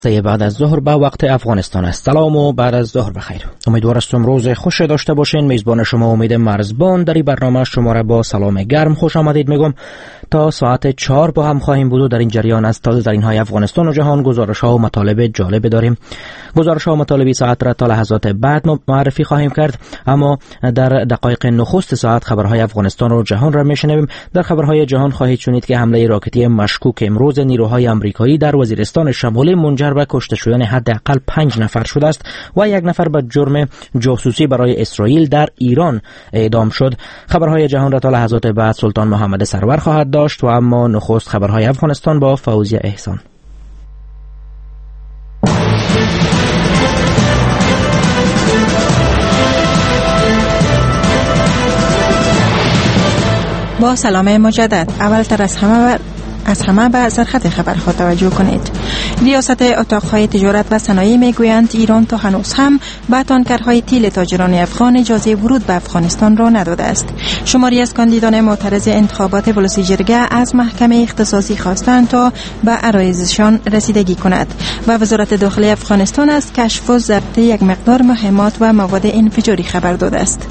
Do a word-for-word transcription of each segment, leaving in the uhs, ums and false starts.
بعد از ظهر به وقت افغانستان است. سلام و بعد از ظهر بخیر. امیدوار هستم روز خوش داشته باشین. میزبان شما امید مرزبان در این برنامه شما را با سلام گرم خوش آمدید میگم. تا ساعت چهار با هم خواهیم بود و در این جریان از تازه ترین های افغانستان و جهان گزارش ها و مطالب جالب داریم. گزارش ها و مطالبی ساعت را تا لحظات بعد معرفی خواهیم کرد، اما در دقایق نخست ساعت خبرهای افغانستان و جهان را میشنویم. در خبرهای جهان خواهید شنید که حمله راکتی مشکوک امروز نیروهای آمریکایی در وزیرستان شمالی منجر به کشته شدن حداقل پنج نفر شده است و یک نفر به جرم جاسوسی برای اسرائیل در ایران اعدام شد. خبرهای جهان را تا لحظات بعد سلطان محمد سرور خواهد داشت و اما نخست خبرهای افغانستان با فوزیه احسان. با سلام مجدد. اول تر از همه از همه به سرخط خبرها توجه کنید. ریاست اتاقهای تجارت و صنایع میگویند ایران تا هنوز هم به تانکرهای تیل تاجران افغان اجازه ورود به افغانستان را نداده است. شماری از کاندیدان معترض انتخابات ولسی جرگه از محکمه اختصاصی خواستند تا به عرایضشان رسیدگی کند و وزارت داخلی افغانستان از کشف و ضبط یک مقدار مهمات و مواد انفجاری خبر داده است.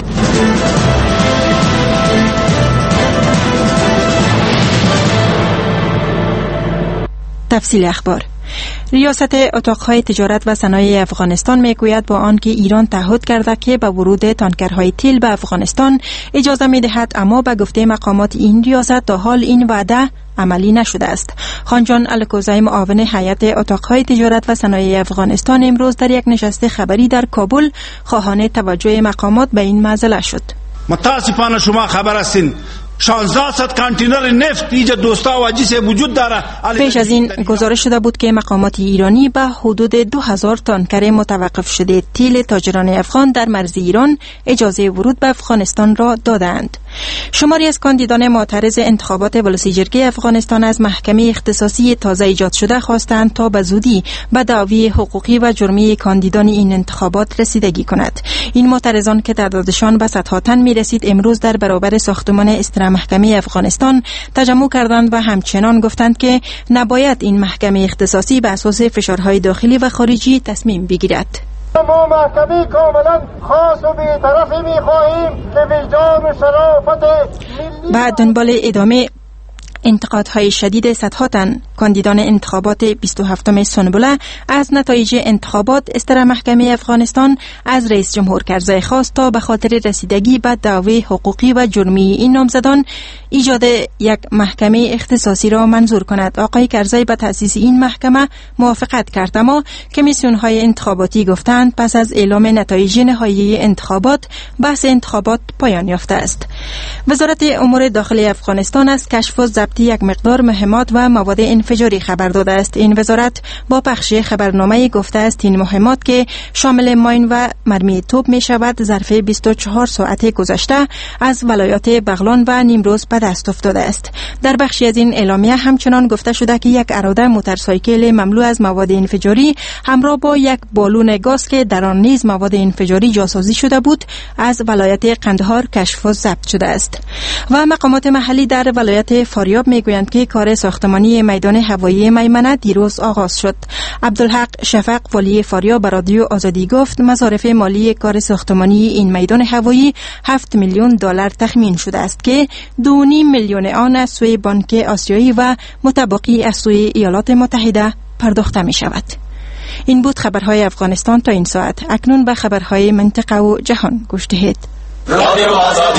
تفصیل اخبار. ریاست اتاقهای تجارت و صنایع افغانستان میگوید با آنکه ایران تعهد کرده که به ورود تانکرهای تیل به افغانستان اجازه میدهد، اما به گفته مقامات این ریاست تا حال این وعده عملی نشده است. خانجان الکوزی معاون هیئت اتاقهای تجارت و صنایع افغانستان امروز در یک نشست خبری در کابل خواهان توجه مقامات به این معضله شد. متاسفانه شما خبر هستین شانزده صد کانتینر نفت اینجا دوستا و عجیس وجود داره. پیش از این گزارش شده بود که مقامات ایرانی به حدود دو هزار تانکر متوقف شده تیل تاجران افغان در مرز ایران اجازه ورود به افغانستان را دادند. شماری از کاندیدان معترض انتخابات ولسی جرگه افغانستان از محکمه اختصاصی تازه ایجاد شده خواستند تا به زودی به دعوی حقوقی و جرمی کاندیدان این انتخابات رسیدگی کند. این معترضان که تعدادشان به صدها تن می‌رسید امروز در برابر ساختمان استرا محکمه افغانستان تجمع کردند و همچنان گفتند که نباید این محکمه اختصاصی به اساس فشارهای داخلی و خارجی تصمیم بگیرد. ما محکمه کاملا خاص و بی‌طرفی می‌خواهیم که وجدان و شرافت ملی. بعد دنبال ادامه انتقادهای شدید صدها تن کاندیدان انتخابات بیست و هفتم سنبله از نتایج انتخابات استرا محکمه افغانستان از رئیس جمهور کرزی خواست تا به خاطر رسیدگی به دعوی حقوقی و جرمی این نامزدان ایجاد یک محکمه اختصاصی را منظور کند. آقای کرزی به تأسیس این محکمه موافقت کرد، اما کمیسیون‌های انتخاباتی گفتند پس از اعلام نتایج نهایی انتخابات بحث انتخابات پایان یافته است. وزارت امور داخلی افغانستان از کشف و ضبط یک مقدار مهمات و مواد انفجاری خبر داده است. این وزارت با پخش خبرنامه گفته است این مهمات که شامل ماین و مرمی توپ می شود ظرف بیست و چهار ساعت گذشته از ولایات بغلان و نیمروز به دست افتاده است. در بخشی از این اعلامیه همچنان گفته شده که یک اراده موتورسایکل مملو از مواد انفجاری همراه با یک بالون گاز که در آن نیز مواد انفجاری جاسازی شده بود از ولایت قندهار کشف و ضبط شده است. و مقامات محلی در ولایت فاریاب میگویند که کار ساختمانی میدان هوایی میمنه دیروز آغاز شد. عبدالحق شفق والی فاریاب به رادیو آزادی گفت مصارف مالی کار ساختمانی این میدان هوایی هفت میلیون دلار تخمین شده است که دو نیم میلیون آن از سوی بانک آسیایی و متبقی از سوی ایالات متحده پرداخته می شود. این بود خبرهای افغانستان تا این ساعت. اکنون به خبرهای منطقه و جهان گوش دهید. رادیو آزادی.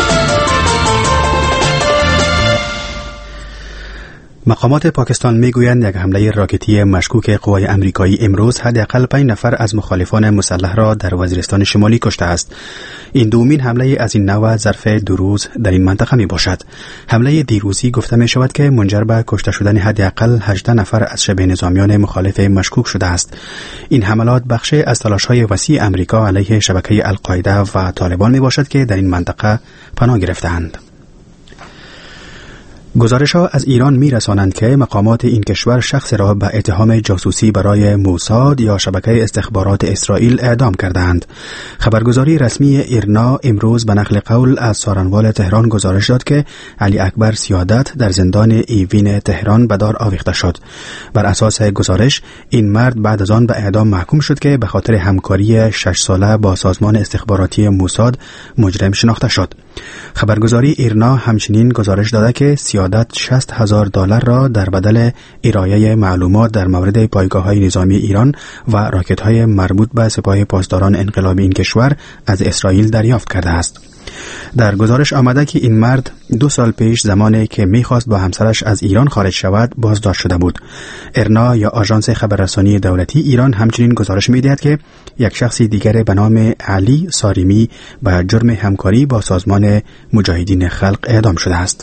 مقامات پاکستان میگویند یک حمله راکتی مشکوک قوای امریکایی امروز حداقل پنج نفر از مخالفان مسلح را در وزیرستان شمالی کشته است. این دومین حمله از این نوع ظرف دو روز در این منطقه می باشد. حمله دیروزی گفته می شود که منجر به کشته شدن حداقل هجده نفر از شبه نظامیان مخالف مشکوک شده است. این حملات بخشی از تلاش‌های وسیع امریکا علیه شبکه القاعده و طالبان می باشد که در این منطقه پناه گرفتند. گزارش ها از ایران می رسانند که مقامات این کشور شخص را به اتهام جاسوسی برای موساد یا شبکه استخبارات اسرائیل اعدام کردند. خبرگزاری رسمی ایرنا امروز به نقل قول از سارنوال تهران گزارش داد که علی اکبر سیادت در زندان ایوین تهران به دار آویخته شد. بر اساس گزارش این مرد بعد از آن به اعدام محکوم شد که به خاطر همکاری شش ساله با سازمان استخباراتی موساد مجرم شناخته شد. خبرگزاری ایرنا همچنین گزارش داده که سیادت شصت هزار دلار را در بدل ارائه معلومات در مورد پایگاه‌های نظامی ایران و راکت‌های مربوط به سپاه پاسداران انقلابی این کشور از اسرائیل دریافت کرده است. در گزارش آمده که این مرد دو سال پیش زمانی که می‌خواست با همسرش از ایران خارج شود بازداشت شده بود. ایرنا یا آژانس خبررسانی دولتی ایران همچنین گزارش می‌دهد که یک شخص دیگر به نام علی ساریمی به جرم همکاری با سازمان مجاهدین خلق اعدام شده است.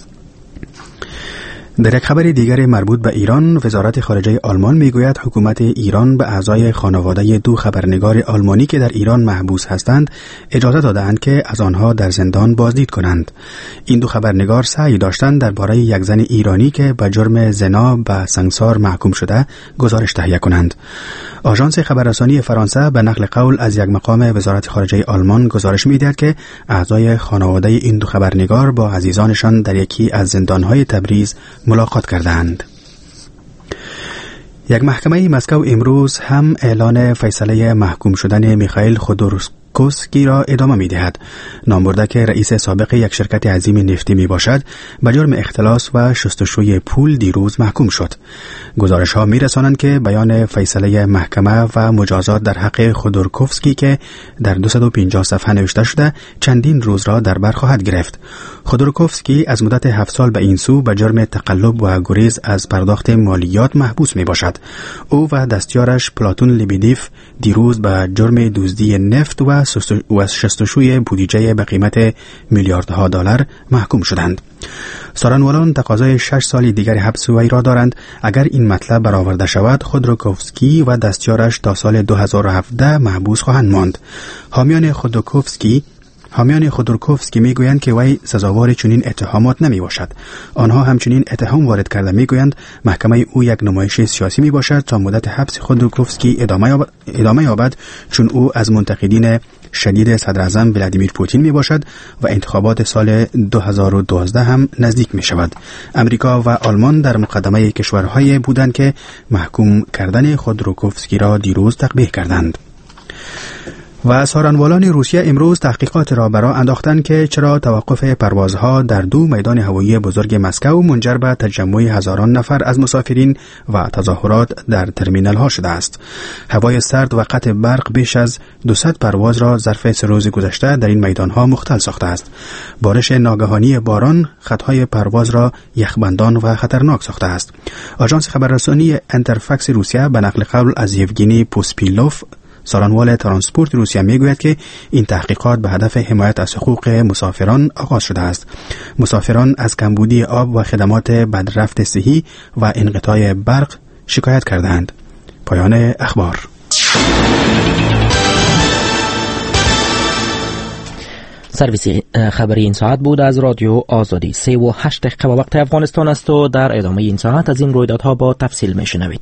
در یک خبر دیگر مربوط به ایران، وزارت خارجه آلمان میگوید حکومت ایران به اعضای خانواده دو خبرنگار آلمانی که در ایران محبوس هستند اجازه دادند که از آنها در زندان بازدید کنند. این دو خبرنگار سعی داشتند درباره یک زن ایرانی که به جرم زنا به سنگسار محکوم شده گزارش تهیه کنند. آژانس خبررسانی فرانسه به نقل قول از یک مقام وزارت خارجه آلمان گزارش می‌دهد که اعضای خانواده این دو خبرنگار با عزیزانشان در یکی از زندان‌های تبریز ملاقات کردند. یک محکمه مسکو امروز هم اعلان فیصله محکوم شدن میخائیل خودورکوفسکی را ادامه می دهد. نامبرده که رئیس سابق یک شرکت عظیم نفتی می باشد به جرم اختلاس و شستشوی پول دیروز محکوم شد. گزارش ها می رسانند که بیان فیصله محکمه و مجازات در حق خودورکوفسکی که در دویست و پنجاه صفحه نوشته شده چندین روز را در بر خواهد گرفت. خودورکوفسکی از مدت هفت سال به این سو به جرم تقلب و گریز از پرداخت مالیات محبوس می باشد. او و دستیارش پلاتون لیبیدیف دیروز به جرم دزدی نفت و شستشوی بودجه به قیمت میلیاردها دلار محکوم شدند. سارنوالان تقاضای شش سال دیگر حبس وی را دارند. اگر این مطلب برآورده شود خودورکوفسکی و دستیارش تا سال دو هزار و هفده محبوس خواهند ماند. حامیان خودورکوفسکی حامیان خودورکوفسکی میگویند که وی سزاوار چنین اتهامات نمی باشد. آنها همچنین اتهام وارد کرده میگویند محکمه او یک نمایش سیاسی می باشد تا مدت حبس خودورکوفسکی ادامه یابد چون او از منتقدین شدید صدر اعظم ولادیمیر پوتین می باشد و انتخابات سال دو هزار و دوازده هم نزدیک می شود. امریکا و آلمان در مقدمه کشورهایی بودند که محکوم کردن خودورکوفسکی را دیروز تقبیح کردند. و سارنوالان روسیه امروز تحقیقات را برای انداختند که چرا توقف پروازها در دو میدان هوایی بزرگ مسکو منجر به تجمع هزاران نفر از مسافرین و تظاهرات در ترمینال ها شده است. هوای سرد و قطع برق بیش از دویست پرواز را ظرف سه روز گذشته در این میدان ها مختل ساخته است. بارش ناگهانی باران خطهای پرواز را یخبندان و خطرناک ساخته است. آژانس خبررسانی انترفاکس روسیه به نقل قول از یوگینی پوسپیلوف سارنوال ترانسپورت روسیه میگوید که این تحقیقات به هدف حمایت از حقوق مسافران آغاز شده است. مسافران از کمبودی آب و خدمات بدرفت صحی و انقطاع برق شکایت کردند. پایان اخبار. سرویس خبری این ساعت بود از رادیو آزادی. سه و هشت دقیقه وقت افغانستان است و در ادامه این ساعت از این رویدادها با تفصیل میشنوید.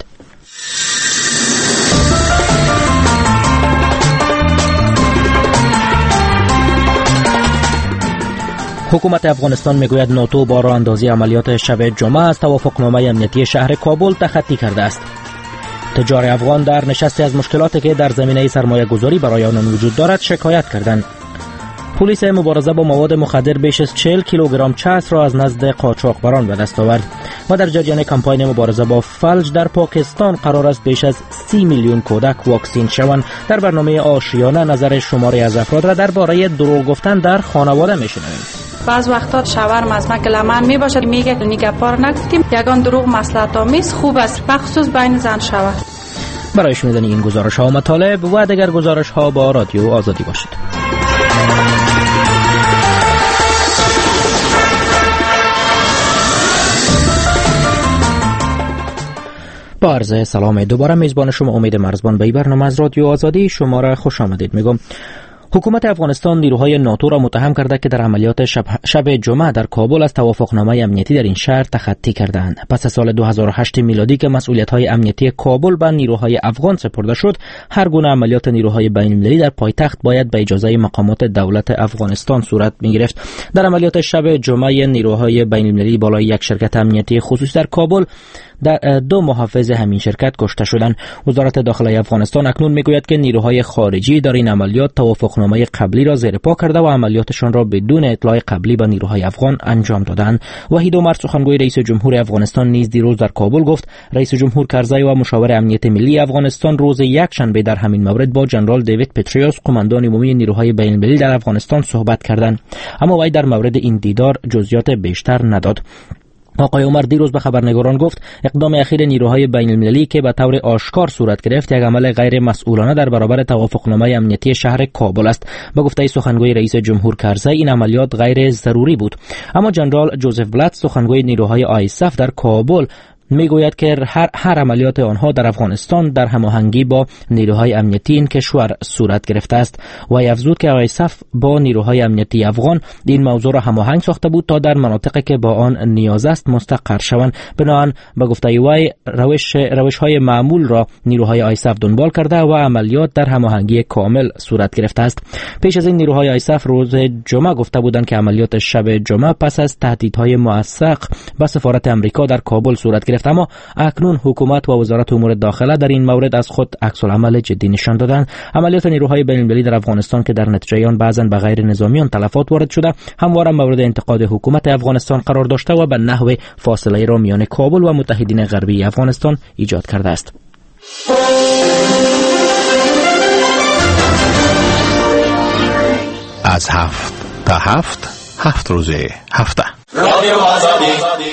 حکومت افغانستان میگوید ناتو با راه اندازی عملیات شب جمعه از توافقنامه امنیتی شهر کابل تخطی کرده است. تجار افغان در نشستی از مشکلاتی که در زمینه سرمایه گذاری برای آنان وجود دارد شکایت کردند. پلیس مبارزه با مواد مخدر بیش از چهل کیلوگرم چسب را از نزد قاچاقبران به دست آورد و در جریان کمپاین مبارزه با فلج در پاکستان قرار است بیش از سی میلیون کودک واکسین شوند. در برنامه آشیانه نظر شماری از افراد را درباره دروغ گفتن در خانواده میشنویم. بعض وقتا شوهرم از من گلمن می باشد میگه نگپار نگفتیم یگان دروغ مصلحت آمیز خوب است بخصوص بین زن شوهر. برای شنیدن این گزارش ها و مطالب و دیگر گزارش ها با رادیو آزادی باشید. با عرض سلام دوباره میزبان شما امید مرزبان به برنامه از رادیو آزادی شما را خوش آمدید میگم. حکومت افغانستان نیروهای ناتو را متهم کرده که در عملیات شب, شب جمعه در کابل از توافقنامه امنیتی در این شهر تخطی کردند. پس از سال دو هزار و هشت میلادی که مسئولیت‌های امنیتی کابل به نیروهای افغان سپرده شد، هر گونه عملیات نیروهای بین‌المللی در پایتخت باید به اجازه مقامات دولت افغانستان صورت می‌گرفت. در عملیات شب جمعه نیروهای بین‌المللی بالای یک شرکت امنیتی خصوصی در کابل در دو محافظ همین شرکت کشته شدند. وزارت داخلی افغانستان اکنون میگوید که نیروهای خارجی در این عملیات توافقنامه قبلی را زیر پا کرده و عملیاتشان را بدون اطلاع قبلی به نیروهای افغان انجام دادند. وحید عمر سخنگوی رئیس جمهور افغانستان نیز دیروز در کابل گفت رئیس جمهور کرزی و مشاور امنیت ملی افغانستان روز یکشنبه در همین مورد با جنرال دیوید پتریوس قماندان عمومی نیروهای بین‌المللی در افغانستان صحبت کردند، اما وی در مورد این دیدار جزئیات بیشتر نداد. آقای عمر دیروز به خبرنگاران گفت اقدام اخیر نیروهای بین‌المللی که به طور آشکار صورت گرفت یک عمل غیر مسئولانه در برابر توافقنامه امنیتی شهر کابل است. به گفته سخنگوی رئیس جمهور کرزی این عملیات غیر ضروری بود. اما جنرال جوزف بلات سخنگوی نیروهای آیساف در کابل میگوید که هر هر عملیات آنها در افغانستان در هماهنگی با نیروهای امنیتی این کشور صورت گرفته است و افزود که آیساف با نیروهای امنیتی افغان این موضوع را هماهنگ ساخته بود تا در مناطقی که با آن نیاز است مستقر شوند. بنابراین به گفته وی روش روش‌های معمول را نیروهای آیساف دنبال کرده و عملیات در هماهنگی کامل صورت گرفته است. پیش از این نیروهای آیساف روز جمعه گفته بودند که عملیات شب جمعه پس از تهدیدهای موثق به سفارت امریکا در کابل صورت گرفت، اما اکنون حکومت و وزارت امور داخله در این مورد از خود عکس العمل جدی نشان دادند. عملیات نیروهای بین‌المللی در افغانستان که در نتیجه آن بعضا به غیر نظامیان تلفات وارد شده همواره مورد انتقاد حکومت افغانستان قرار داشته و به نحو فاصله را میان کابل و متحدین غربی افغانستان ایجاد کرده است. از هفت تا هفت هفت روزه هفته رادیو آزادی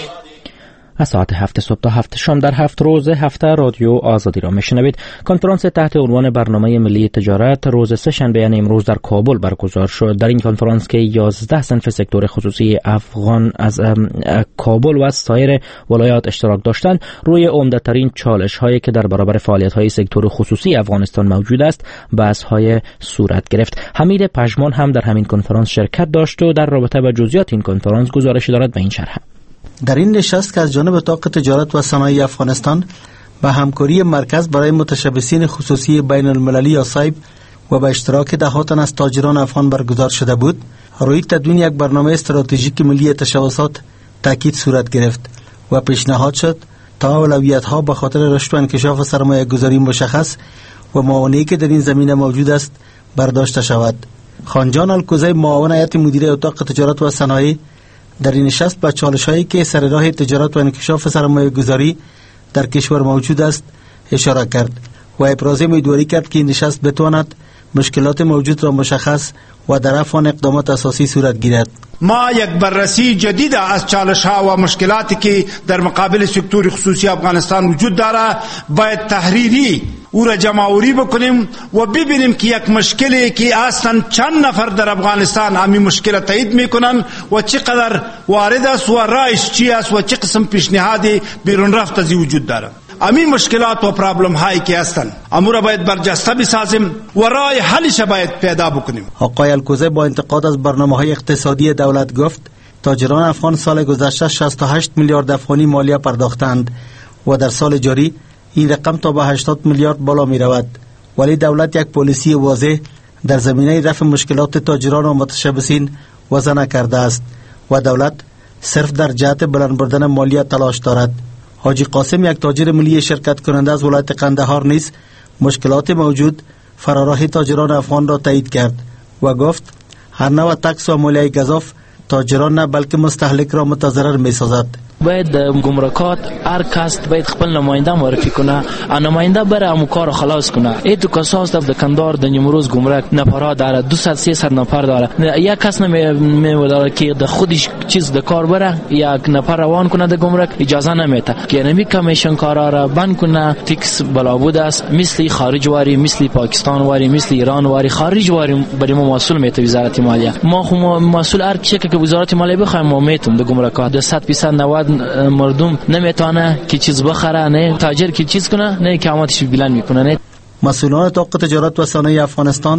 از ساعت هفت صبح تا هفت شام در هفت روز هفته رادیو آزادی را میشنوید. کنفرانس تحت عنوان برنامه ملی تجارت روز سه شنبه یعنی امروز در کابل برگزار شد. در این کنفرانس که یازده صنف سکتور خصوصی افغان از کابل و از سایر ولایات اشتراک داشتند، روی عمده‌ترین چالش هایی که در برابر فعالیت های سکتور خصوصی افغانستان موجود است بحث های صورت گرفت. حمید پژمان هم در همین کنفرانس شرکت داشت و در رابطه با جزئیات این کنفرانس گزارشی دارد به این شرح. در این نشست که از جانب اتاق تجارت و صنایع افغانستان به همکاری مرکز برای متشبثین خصوصی بین المللی یا سایب و به اشتراک ده تن از تاجران افغان برگزار شده بود، روی تدوین یک برنامه استراتژیک ملی تشبثات تاکید صورت گرفت و پیشنهاد شد تا اولویت‌ها به خاطر رشد و انکشاف سرمایه گذاری مشخص و موانعی که در این زمینه موجود است برداشته شود. خانجان الکوزی معاون هیئت مدیره اتاق تجارت و صنایع در این نشست به چالش‌هایی که سر راه تجارت و انکشاف سرمایه گذاری در کشور موجود است اشاره کرد و ابراز امیدواری کرد که این نشست بتواند مشکلات موجود را مشخص و در رفع آن اقدامات اساسی صورت گیرد. ما یک بررسی جدید از چالش‌ها و مشکلاتی که در مقابل سکتور خصوصی افغانستان وجود دارد باید تحریری او را جمع‌آوری بکنیم و ببینیم که یک مشکلی که اصلا چند نفر در افغانستان همین مشکل تایید میکنن و چقدر وارد است و رایش چی است و چه قسم پیشنهادی بیرون رفت از وجود دارد. همین مشکلات و پرابلم هایی که هستند امور باید برجسته بسازیم و راه حلش باید پیدا بکنیم. آقای الکوزی با انتقاد از برنامه‌های اقتصادی دولت گفت تاجران افغان سال گذشته شصت و هشت میلیارد افغانی مالیه پرداختند و در سال جاری این رقم تا به هشتاد میلیارد بالا می رود، ولی دولت یک پالیسی واضح در زمینه رفع مشکلات تاجران و متشبثین وضع نکرده است و دولت صرف در جهت بلند بردن مالیه تلاش دارد. حاجی قاسم یک تاجر ملی شرکت کننده از ولایت قندهار نیز مشکلات موجود فراراه تاجران افغان را تایید کرد و گفت هر نوع تکس و مالیه گزاف تاجران نه بلکه مستهلک را متضرر می سازد. باید گمرکات هر کس باید خپل نماینده معرفی کنه، نماینده بره همون کار خلاص کنه. ای تو کساس در دکاندار در نیمروز گمرک نفرها داره، دویست سیصد نفر داره، یک کس نمیداره که در خودش چیز در کار بره یک نفر روان کنه در گمرک اجازه نمیده که نمی کمیشن کارا را بند کنه. تکس بالا بود است، مثل خارج واری، مثل پاکستان واری، مثل ایران واری، خارج واری برای ما مسئول میته وزارت مالیه. ما خو مسئول هر چیزی که وزارت مالیه بخوایم ما میتون در گمرکات در صد درصد نود مردم نمیتونه که چیز بخره، نه تاجر که چیز کنه، نه قیمتش بلند میکنه. نه مسئولان اتاق تجارت و صنایع افغانستان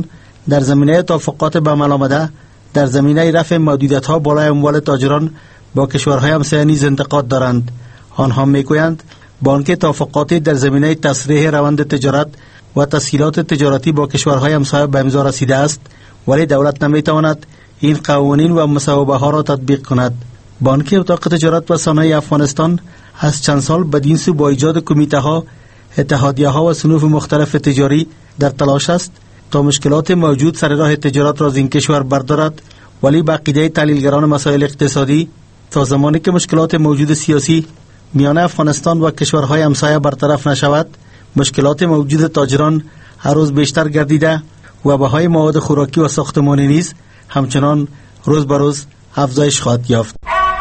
در زمینه توافقات به عمل آمده در زمینه رفع محدودیت‌ها بالای اموال تاجران با کشورهای همسایه نیز انتقاد دارند. آنها میگویند بانک توافقاتی در زمینه تسریع روند تجارت و تسهیلات تجارتی با کشورهای همسایه به امضا رسیده است، ولی دولت نمیتواند این قوانین و مصوبه ها را تطبیق کند. بانک اتاق تجارت و صنایع افغانستان از چند سال بدین سو با ایجاد کمیته ها، اتحادیه ها و صنوف مختلف تجاری در تلاش است تا مشکلات موجود سر راه تجارت را از این کشور بردارد، ولی به عقیده تحلیلگران مسائل اقتصادی تا زمانی که مشکلات موجود سیاسی میان افغانستان و کشورهای همسایه برطرف نشود، مشکلات موجود تاجران هر روز بیشتر گردیده و بهای مواد خوراکی و ساختمانی نیز همچنان روز به روز افزایش خواهد یافت.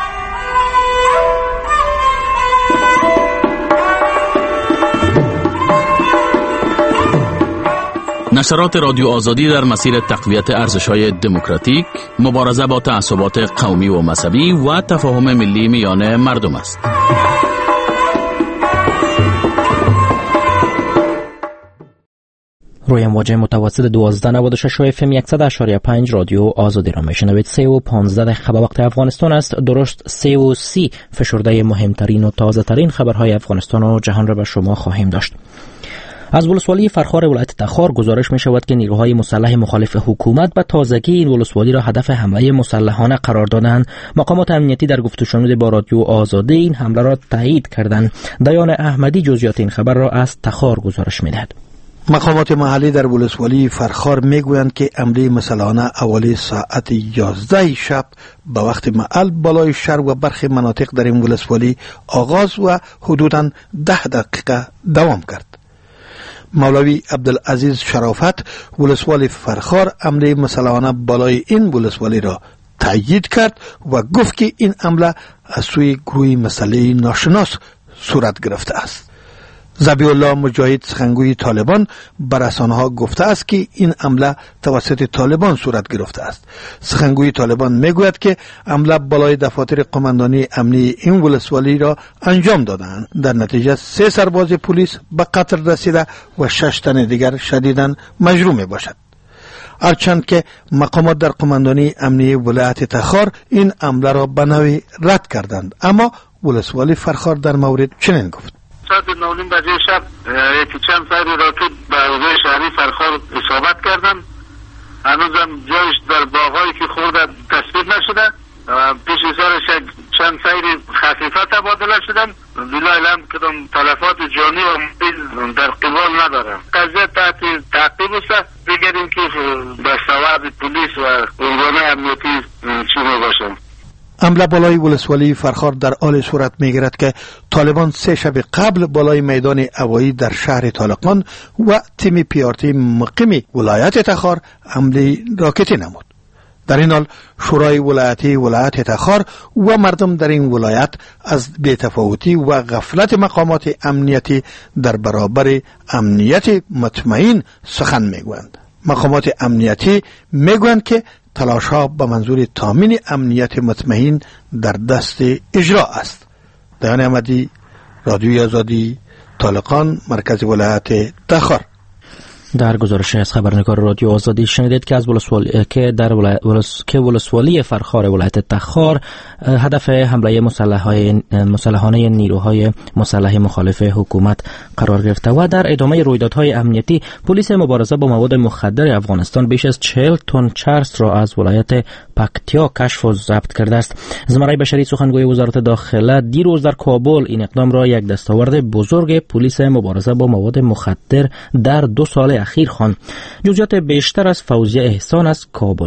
نشرات رادیو آزادی در مسیر تقویت ارزش‌های دموکراتیک، مبارزه با تعصبات قومی و مذهبی و تفاهم ملی میان مردم است. روی امواج متوسط دوازده نود و شش اف ام صد و اشاره پنج رادیو آزادی را میشنوید. سه و پانزده دقیقه وقت افغانستان است. درست سه و سی فشرده مهمترین و تازه ترین خبرهای افغانستان و جهان را به شما خواهیم داشت. از ولسوالی فرخار ولایت تخار گزارش می شود که نیروهای مسلح مخالف حکومت به تازگی این ولسوالی را هدف حمله مسلحانه قرار دادند. مقامات امنیتی در گفت و شنود با رادیو آزادی این حمله را تایید کردند. دیان احمدی جزئیات این خبر را از تخار گزارش می دهد. مقامات محلی در ولسوالی فرخار میگویند که حمله مسلحانه اولی ساعت یازده شب به وقت محل بالای شهر و برخی مناطق در این ولسوالی آغاز و حدوداً ده دقیقه دوام کرد. مولوی عبدالعزیز شرافت ولسوالی فرخار حمله مسلحانه بالای این ولسوالی را تایید کرد و گفت که این حمله از سوی گروه مسلح ناشناس صورت گرفته است. ذبیح الله مجاهد سخنگوی طالبان بر رسانه‌ها گفته است که این حمله توسط طالبان صورت گرفته است. سخنگوی طالبان میگوید که حمله بالای دفاتر قماندانی امنی این ولسوالی را انجام دادند. در نتیجه سه سرباز پلیس به قتل رسیده و شش تن دیگر شدیداً مجروح می باشد. هرچند که مقامات در قماندانی امنی ولایت تخار این حمله را به نوعی رد کردند، اما ولسوالی فرخار در مورد چنین گفت: ساعت نه نیم بجه شب یکی چند سری راکت به حوزه شهری فرخار اصابت کردن. هنوزم جایش در باغایی که خورده تصویر نشده. پیش سرش چند سری خفیفه تبادله شدن. بلای الحمد کدام تلفات جانی و در قبال ندارن. قضیه تحت تعقیب است. بگریم که به سواد پلیس و ارگان امنیتی چی می باشن. حمله بالای ولسوالی فرخار در حال صورت میگیرد که طالبان سه شب قبل بالای میدان هوایی در شهر طالقان و تیم پیارتی مقیمی ولایت تخار حمله راکتی نمود. در این حال شورای ولایتی ولایت تخار و مردم در این ولایت از بی‌تفاوتی و غفلت مقامات امنیتی در برابر امنیت مطمئن سخن میگویند. مقامات امنیتی میگویند که تلاش ها به منظور تامین امنیت مطمئن در دست اجرا است. دیان احمدی، رادیوی آزادی، طالقان، مرکز ولایت تخار. در گزارش از خبرنگار رادیو آزادی شنیدید که از ولسوالی که در ولس که ولسوالی فرخار ولایت تخار هدف حمله مسلحانه مسلحانه نیروهای مسلح مخالف حکومت قرار گرفته و در ادامه رویدادهای امنیتی پلیس مبارزه با مواد مخدر افغانستان بیش از چهل تن چرس را از ولایت پکتیا کشف و ضبط کرده است. زمره بشری سخنگوی وزارت داخله دیروز در کابل این اقدام را یک دستاورد بزرگ پلیس مبارزه با مواد مخدر در دو سال اخیر خواند. جزئیات بیشتر از فوزیه احسان از کابل.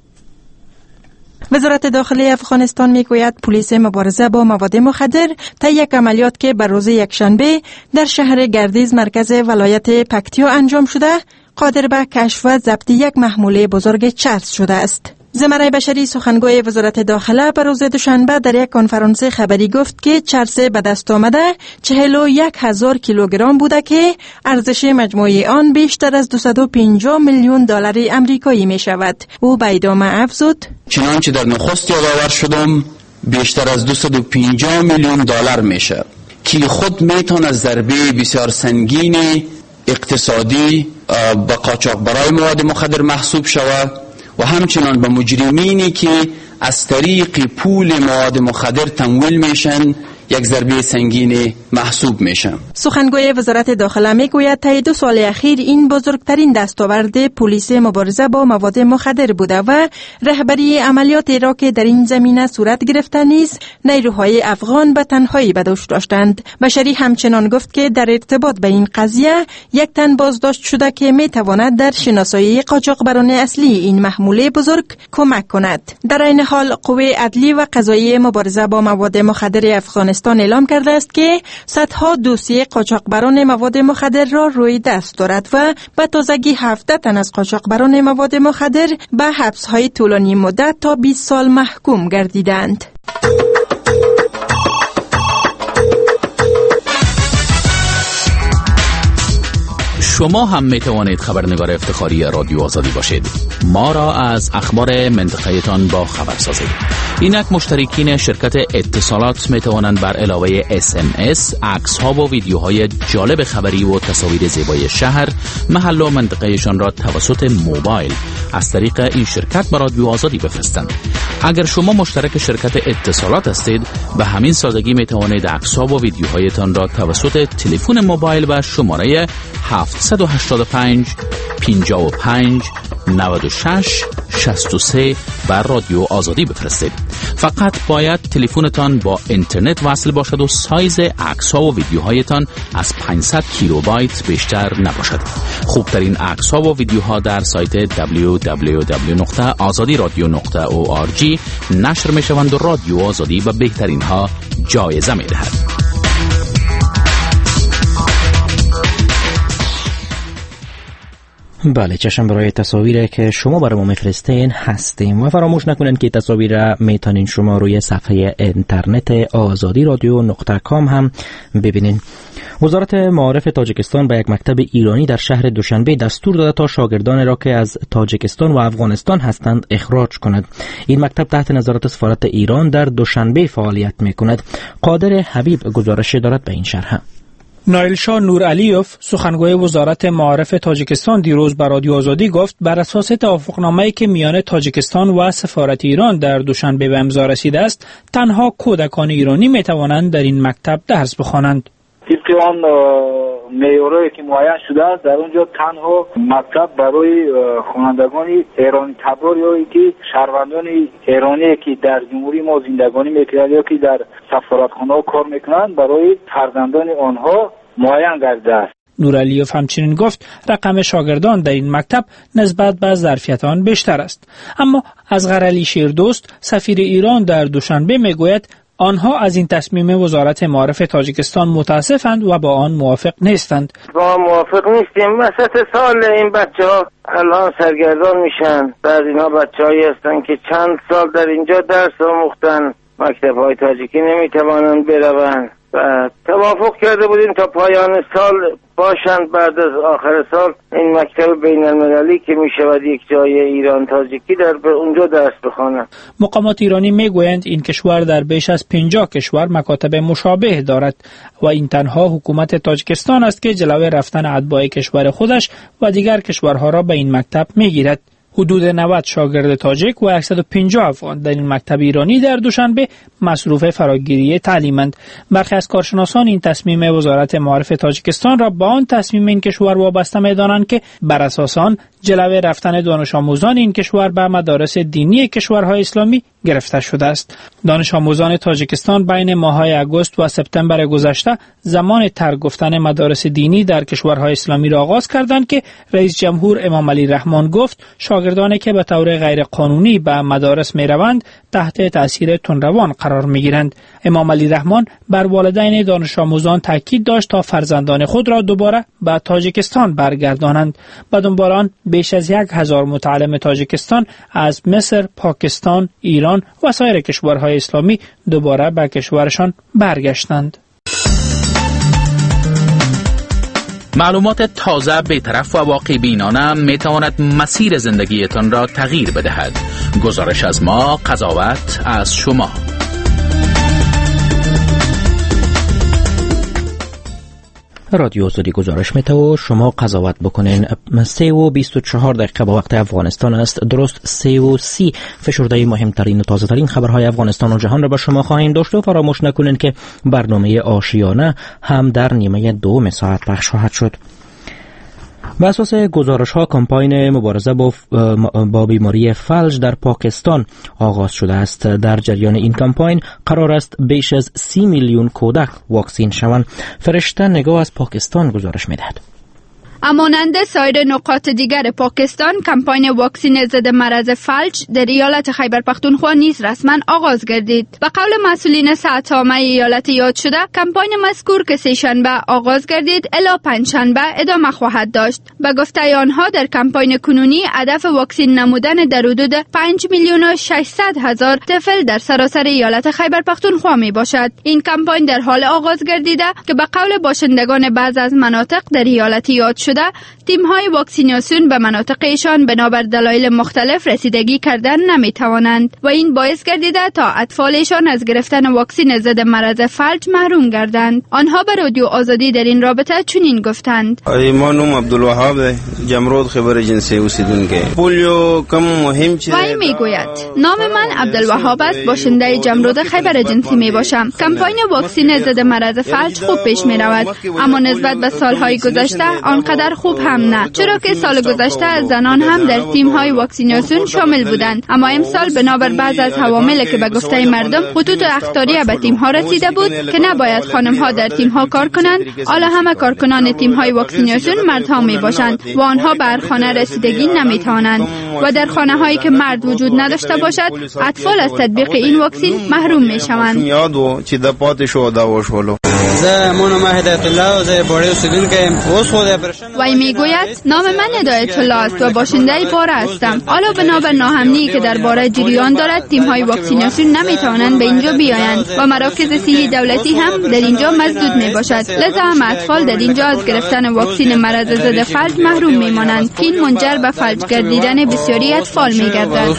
وزارت داخلی افغانستان میگوید پلیس مبارزه با مواد مخدر طی یک عملیات که بر روز یکشنبه در شهر گردیز مرکز ولایت پکتیا انجام شده قادر به کشف و ضبط یک محموله بزرگ چرس شده است. زمره بشری سخنگوی وزارت داخله بر روز دوشنبه در یک کنفرانس خبری گفت که چرس به دست آمده چهل و یک هزار کیلوگرم بوده که ارزش مجموعی آن بیشتر از دویست و پنجاه میلیون دلار امریکایی می شود. او به ادامه افزود: چنانچه در نخست یادآور شدم بیشتر از دویست و پنجاه میلیون دلار میشه که خود میتونه از ضربه بسیار سنگین اقتصادی به قاچاقبرای مواد مخدر محسوب شود و همچنان به مجرمینی که از طریق پول مواد مخدر تمویل میشن یک ضربه سنگین محسوب میشه. سخنگوی وزارت داخله میگوید طی دو سال اخیر این بزرگترین دستاورد پلیس مبارزه با مواد مخدر بوده و رهبری عملیاتی را که در این زمینه صورت گرفته نیز نیروهای افغان به تنهایی به دوش داشتند. بشری همچنان گفت که در ارتباط به این قضیه یک تن بازداشت شده که میتواند در شناسایی قاچاقبران اصلی این محموله بزرگ کمک کند. در این حال قوه عدلی و قضایی مبارزه با مواد مخدر افغانستان اعلام کرده است که صدها دوسیه قاچاقبران مواد مخدر را روی دست دارد و به تازگی هفده تن از قاچاقبران مواد مخدر به حبس‌های طولانی مدت تا بیست سال محکوم گردیدند. شما هم می توانید خبرنگار افتخاری رادیو آزادی باشید. ما را از اخبار منطقه تان با خبر سازید. اینک مشترکین شرکت اتصالات می توانند بر علاوه اس ام اس، عکس ها و ویدیوهای جالب خبری و تصاویر زیبای شهر، محل و منطقهشان را توسط موبایل از طریق این شرکت به رادیو آزادی بفرستند. اگر شما مشترک شرکت اتصالات هستید، به همین سادگی می توانید عکس ها و ویدیوهایتان را توسط تلفن موبایل و شماره هفت هشت پنج پنجاه و پنج نود و شش شصت و سه بر رادیو آزادی بفرستید. فقط باید تلفنتان با اینترنت وصل باشد و سایز عکس‌ها و ویدیوهایتان از پانصد کیلوبایت بیشتر نباشد. خوبترین عکس‌ها و ویدیوها در سایت دبلیو دبلیو دبلیو نقطه آزادی رادیو نقطه او آر جی نشر می‌شوند و رادیو آزادی و بهترین ها جایزه می‌دهد. بله، چشم برای تصاویری که شما برای ما میفرستین هستیم و فراموش نکنین که تصاویر را میتونین شما روی صفحه اینترنت آزادی رادیو نقطه کام هم ببینین. وزارت معارف تاجیکستان به یک مکتب ایرانی در شهر دوشنبه دستور داده تا شاگردان را که از تاجیکستان و افغانستان هستند اخراج کند. این مکتب تحت نظارت سفارت ایران در دوشنبه فعالیت میکند. قادر حبیب گزارش دارد به این شرح. نایلشاه نورعلیوف سخنگوی وزارت معارف تاجیکستان دیروز به رادیو آزادی گفت بر اساس توافقنامه‌ای که میان تاجیکستان و سفارت ایران در دوشنبه به امضا رسیده است، تنها کودکان ایرانی میتوانند در این مکتب درس بخوانند. طبق آن معیارهایی که معین شده است، در اونجا تنها مکتب برای خوانندگان ایرانی تبار یا که شهروندان ایرانی که در جمهوری ما زندگانی میکنند یا که در سفارتخانه کار میکنند برای فرزندان آنها معین گردیده است. نورعلیوف همچنین گفت رقم شاگردان در این مکتب نسبت به ظرفیت آن بیشتر است. اما ازغر علی شیردوست سفیر ایران در دوشنبه میگوید آنها از این تصمیم وزارت معارف تاجیکستان متاسفند و با آن موافق نیستند. با موافق نیستیم. وسط سال این بچه‌ها الان سرگردان میشن. بعض اینا بچه‌هایی هستند که چند سال در اینجا درس آموختن، مکتب‌های تاجیکی نمیتوانند بروند و توافق کرده بودیم تا پایان سال باشند. بعد از آخر سال این مکتب بین المللی که می شود یک جای ایران تاجیکی در اونجا درس بخوانند. مقامات ایرانی می گویند این کشور در بیش از پنجاه کشور مکاتب مشابه دارد و این تنها حکومت تاجیکستان است که جلوی رفتن اتباع کشور خودش و دیگر کشورها را به این مکتب می گیرد. حدود نود شاگرد تاجیک و صد و پنجاه افغان در این مکتب ایرانی در دوشنبه مصروف فراگیری تعلیمند. برخی از کارشناسان این تصمیم وزارت معارف تاجیکستان را با آن تصمیم این کشور وابسته می‌دانند که بر اساس آن جلوی رفتن دانش آموزان این کشور به مدارس دینی کشورهای اسلامی گرفته شده است. دانش آموزان تاجیکستان بین ماه‌های اگوست و سپتامبر گذشته زمان ترک گفتن مدارس دینی در کشورهای اسلامی را آغاز کردند که رئیس جمهور امام علی رحمان گفت شاگردانی که به طور غیر قانونی به مدارس می‌روند تحت تأثیر تندروان قرار می‌گیرند. امام علی رحمان بر والدین دانش آموزان تاکید داشت تا فرزندان خود را دوباره به تاجیکستان برگردانند. بعد اون آن بیش از یک هزار متعلم تاجیکستان از مصر، پاکستان، ایران و سایر کشورهای اسلامی دوباره به کشورشان برگشتند. معلومات تازه بی‌طرف و واقع بینانه می تواند مسیر زندگیتان را تغییر بدهد. گزارش از ما، قضاوت از شما. رادیو آزادی گزارش میده و شما قضاوت بکنین. سه و بیست و چهار دقیقه با وقت افغانستان است. درست سه و سی فشرده مهمترین و تازه ترین خبرهای افغانستان و جهان را به شما خواهیم داشت و فراموش نکنین که برنامه آشیانه هم در نیمه دوم ساعت پخش خواهد شد. به اساس گزارش ها کمپاین مبارزه با, با بیماری فلج در پاکستان آغاز شده است. در جریان این کمپاین قرار است بیش از سی میلیون کودک واکسین شوند. فرشته نگاه از پاکستان گزارش می‌دهد. همانند سایر نقاط دیگر پاکستان، کمپاین واکسین ضد مرض فلج در ایالت خیبر پختونخوا نیز رسما آغاز گردید. به قول مسئولین صحت عامه ایالت یاد شده، کمپاین مذکور که سه شنبه آغاز گردید الی پنج شنبه ادامه خواهد داشت. به گفته آنها در کمپاین کنونی هدف واکسین نمودن در حدود پنج میلیون و ششصد هزار طفل در سراسر ایالت خیبر پختونخوا می باشد. این کمپاین در حال آغاز گردیده که به قول باشندگان بعض از مناطق در ایالت یاد شده، تیم‌های واکسیناسیون به مناطقشان بنابر دلایل مختلف رسیدگی کردن نمی‌توانند و این باعث گردیده تا اطفالشان از گرفتن واکسین ضد مرض فلج محروم گردند. آنها به رادیو آزادی در این رابطه چنین گفتند: ما نام عبدالوهاب جمرود خبر جنسی اوسیدونکه پولیو کم مهم چیه. وی میگوید نام من عبدالوهاب است، باشنده جمرود خیبر جنسی می باشم. کمپاین واکسین ضد مرض فلج خوب پیش می رود، اما نسبت به سالهای گذشته آنقدر خوب هم نه، چرا که سال گذشته زنان هم در تیم‌های واکسیناسیون شامل بودند، اما امسال بنابر بعض از عوامل که به گفته مردم خطوط اختیاری به تیم‌ها رسیده بود که نباید خانم‌ها در تیم‌ها کار کنند، حالا همه کارکنان تیم‌های واکسیناسیون مردها میباشند و آنها به هر خانه رسیدگی نمیتوانند و در خانه‌هایی که مرد وجود نداشته باشد اطفال از تطبیق این واکسین محروم میشوند. یادو چې د پاتې شو دا وشولو زه مونږ هدایت الله زه بوړې اوسیدونکو اوس خو د وی میگوید نام من هدایت الله است و باشنده باره هستم. حالا بنابر ناهمنی که درباره جریان دارد تیم‌های واکسیناسیون نمیتوانند به اینجا بیایند و مراکز صحی دولتی هم در اینجا مسدود میباشد، لذا هم اطفال در اینجا از گرفتن واکسین مرض ضد فلج محروم میمانند که این منجر به فلج گردیدن بسیاری اطفال میگردد.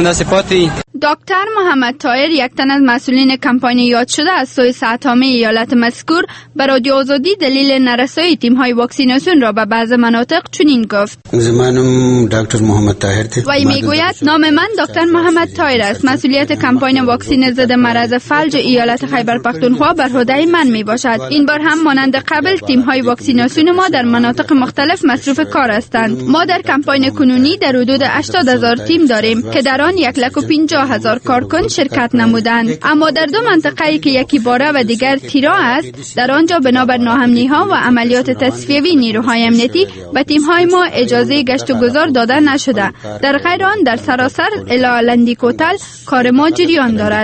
دکتر محمد طاهر، یک تن از مسئولین کمپاین یاد شده از سوی صحت عامه ایالت مذکور، به رادیو آزادی دلیل نرسایی تیم‌های واکسیناسیون را به بعض مناطق چنین گفت: زمانم دکتر محمد طاهر است. وی میگوید نام من دکتر محمد طاهر است. مسئولیت کمپاین واکسین ضد مرض فلج ایالت خیبر پختونخوا بر عهده من میباشد. این بار هم مانند قبل تیم‌های واکسیناسیون ما در مناطق مختلف مصروف کار هستند. ما در کمپاین کنونی در حدود هشتاد هزار تیم داریم که در آن یک لک و پنجاه هزار کارکن شرکت نمودند، اما در دو منطقه‌ای که یکی باره و دیگر تیرا است، در آنجا بنابر ناهمنی‌ها و عملیات تصفیه‌ای نیروهای امنیتی به تیم‌های ما اجازه گشت و گذار داده نشده. در غیر آن در سراسر الالندی کوتل کار ما جریان دارد.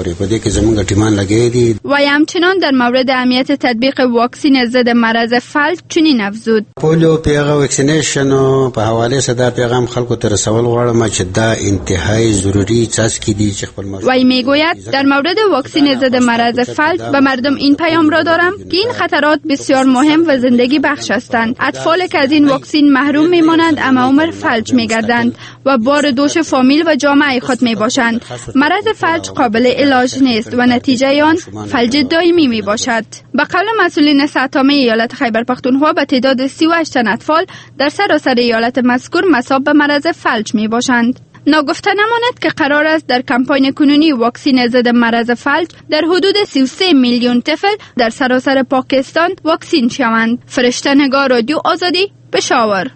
و همچنان در مورد اهمیت تطبیق واکسین ضد مرض فلج چنین افزود: پولیو پیغام واکسینیشن په حواله صدا پیغام خلکو ته رسول غواړم چې دا انتهایی ضروری چاسکی دی چې خپل و میگوید در مورد واکسین ضد مرض فلج به مردم این پیام را دارم که این خطرات بسیار مهم و زندگی بخش هستند. اطفال که از این واکسین محروم میمانند اما عمر فلج میگردند و بار دوش فامیل و جامعه خود میباشند. مرض فلج قابل علاج نیست و نتیجه آن فلج دائمی میباشد. به قول مسئولین صحت عامه ایالت خیبر پختونخوا به تعداد سی و هشت تن اطفال در سراسر ایالت مذکور مصاب به مرض فلج میباشند. ناگفته نماند که قرار است در کمپاین کنونی واکسین ضد مرض فلج در حدود سی و سه میلیون طفل در سراسر پاکستان واکسین شوند. فرشته نگار، رادیو آزادی، پشاور.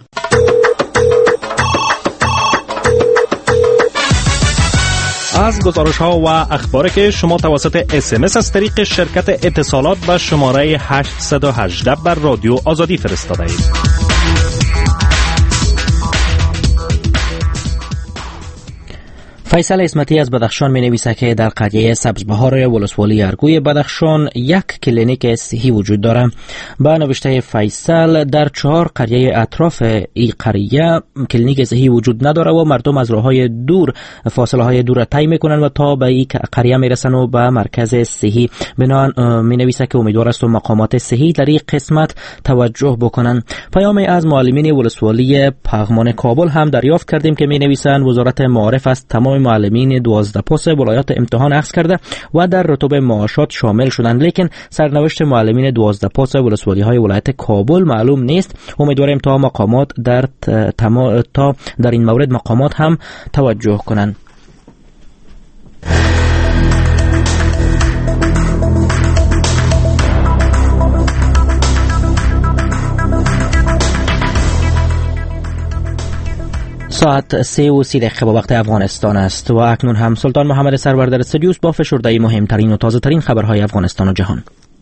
از گزارش ها و اخباری که شما توسط اس ام اس از طریق شرکت اتصالات به شماره هشت یک هشت بر رادیو آزادی فرستاده اید. فیصل اسمتی از بدخشان می نویسه که در قریه سبزبهار ولسوالی ارگوی بدخشان یک کلینیک صحی وجود دارد. با نوشته فیصل در چهار قریه اطراف این قریه کلینیک صحی وجود نداره و مردم از راههای دور فاصله های دور طی میکنن و تا به این قریه میرسن و به مرکز صحی. بنابراین می نویسه که امیدوار است و مقامات صحی در این قسمت توجه بکنن. پیامی از معلمین ولسوالی پغمان کابل هم دریافت کردیم که می نویسن وزارت معارف از تمام معلمین دوازده پاس ولایات امتحان اخذ کرده و در رتب معاشات شامل شدند، لیکن سرنوشت معلمین دوازده پاس ولسوالی های ولایت کابل معلوم نیست. امیدواریم تا مقامات در تما... تا در این مورد مقامات هم توجه کنند. ساعت سه و سی دقیقه با وقت افغانستان است و اکنون هم سلطان محمد سرور در استودیو با فشرده مهمترین و تازه ترین خبرهای افغانستان و جهان.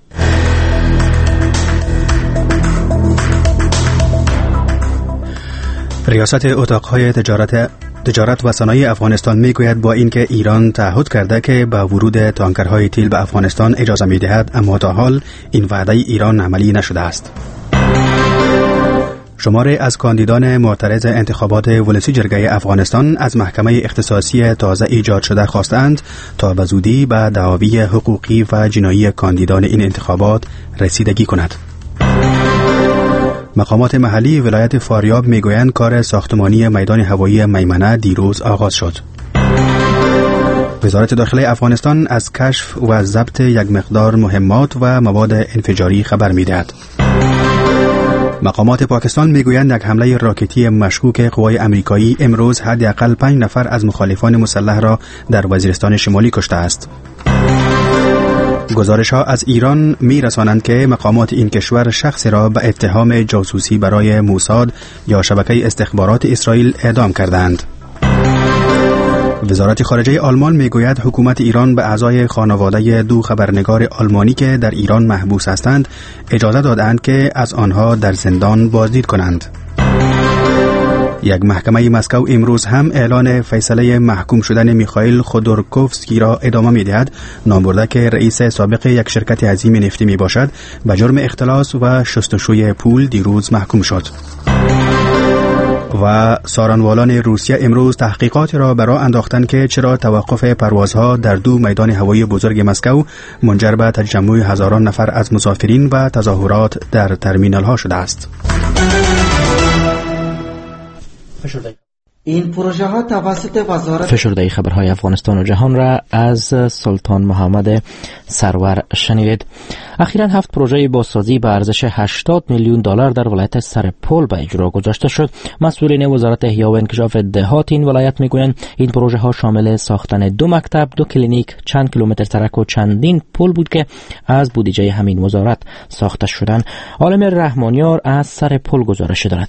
ریاست اتاقهای تجارت تجارت و صنایع افغانستان میگوید با اینکه ایران تعهد کرده که با ورود تانکرهای تیل به افغانستان اجازه میدهد، اما تا حال این وعده ایران عملی نشده است. شماری از کاندیدان معترض انتخابات ولسی جرگه افغانستان از محکمه اختصاصی تازه ایجاد شده خواستند تا به زودی به دعاوی حقوقی و جنایی کاندیدان این انتخابات رسیدگی کند. مقامات محلی ولایت فاریاب میگویند کار ساختمانی میدان هوایی میمنه دیروز آغاز شد. وزارت داخله افغانستان از کشف و ضبط یک مقدار مهمات و مواد انفجاری خبر میدهد. مقامات پاکستان میگویند یک حمله راکتی مشکوک قوای امریکایی امروز حداقل پنج نفر از مخالفان مسلح را در وزیرستان شمالی کشته است. گزارش ها از ایران می رسانند که مقامات این کشور شخصی را به اتهام جاسوسی برای موساد یا شبکه استخبارات اسرائیل اعدام کردند. وزارت خارجه آلمان می گوید حکومت ایران به اعضای خانواده دو خبرنگار آلمانی که در ایران محبوس هستند اجازه دادند که از آنها در زندان بازدید کنند. یک محکمه مسکو امروز هم اعلان فیصله محکوم شدن میخائیل خودورکوفسکی را ادامه می‌دهد. نامبرده که رئیس سابق یک شرکت عظیم نفتی می باشد به جرم اختلاس و شستشوی پول دیروز محکوم شد. و سارنوالان روسیه امروز تحقیقاتی را برای انداختند که چرا توقف پروازها در دو میدان هوایی بزرگ مسکو منجر به تجمع هزاران نفر از مسافرین و تظاهرات در ترمینال ها شده است. این پروژه ها توسط وزارت فشرده خبرهای افغانستان و جهان را از سلطان محمد سرور شنیدید. اخیراً هفت پروژه بازسازی به ارزش هشتاد میلیون دلار در ولایت سرپل به اجرا گذاشته شد. مسئولین وزارت احیا و انکشاف دهات این ولایت میگویند این پروژه ها شامل ساختن دو مکتب، دو کلینیک، چند کیلومتر سرک و چندین پل بود که از بودجه همین وزارت ساخته شدند. عالم رحمانیار از سرپل گزارش دارد.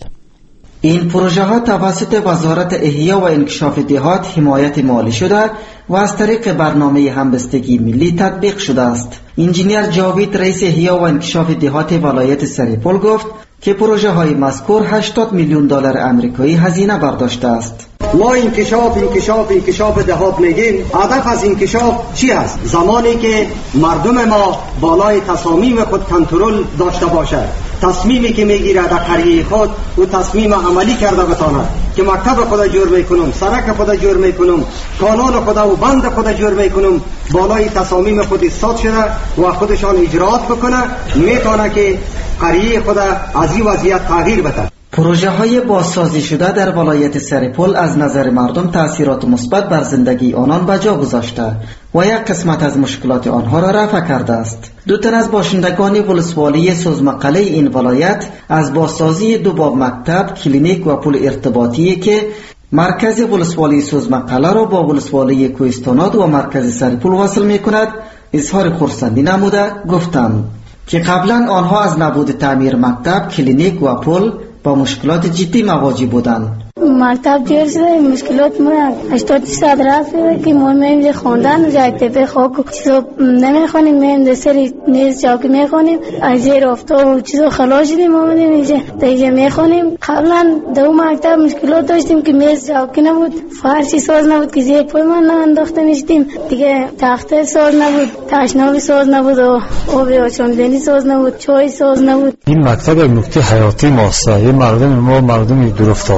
این پروژه ها توسط وزارت احیا و انکشاف دهات حمایت مالی شده و از طریق برنامه همبستگی ملی تطبیق شده است. انجینیر جاوید رئیس احیا و انکشاف دهات ولایت سرپل گفت که پروژه های مذکور هشتاد میلیون دلار آمریکایی هزینه برداشته است. ما انکشاف انکشاف انکشاف دهات میگیم. هدف از انکشاف چی است؟ زمانی که مردم ما بالای تصامیم خود کنترل داشته باشد، تصمیمی که میگیره در قریه خود و تصمیم عملی کرده بتاند که مکتب خود جور میکنم، سرک خود جور میکنم، کانال خود و بند خود جور میکنم، بالای تصامیم خود ایستاد شده و خودشان اجرات بکنه، میتونه که قریه خود از این وضعیت تغییر بده. پروژه های بازسازی شده در ولایت سرپل از نظر مردم تأثیرات مثبت بر زندگی آنان به جا گذاشته و یک قسمت از مشکلات آنها را رفع کرده است. دو تن از باشندگان ولسوالی سوزمقله این ولایت از بازسازی دو باب مکتب، کلینیک و پل ارتباطی که مرکز ولسوالی سوزمقله را با ولسوالی کوهستانات و مرکز سرپل وصل می کند اظهار خرسندی نموده گفتم که قبلا آنها از نبود تعمیر مکتب، کلینیک و پل با مشکلات جدی مواجه بودند. مکتب جور شده، مشکلات ما هشتاد درصد رفت که ما مییم خواندن جای تپه خاک چیزا نمیخونیم، مییم در سری نیز چاکی میخونیم، از زیر آفتاب و چیزا خلاص شدیم آمدیم اینجا دیگه میخونیم. قبلا دو مکتب مشکلات داشتیم که میز چاکی نبود، فرشی ساز نبود که زیر پای من انداخته میشدیم، دیگه تخته ساز نبود، تشنابی ساز نبود و آب آشامیدنی ساز نبود، چای ساز نبود. این مکتب نکته حیاتی ماست. این مردم ما مردم دور افتاده،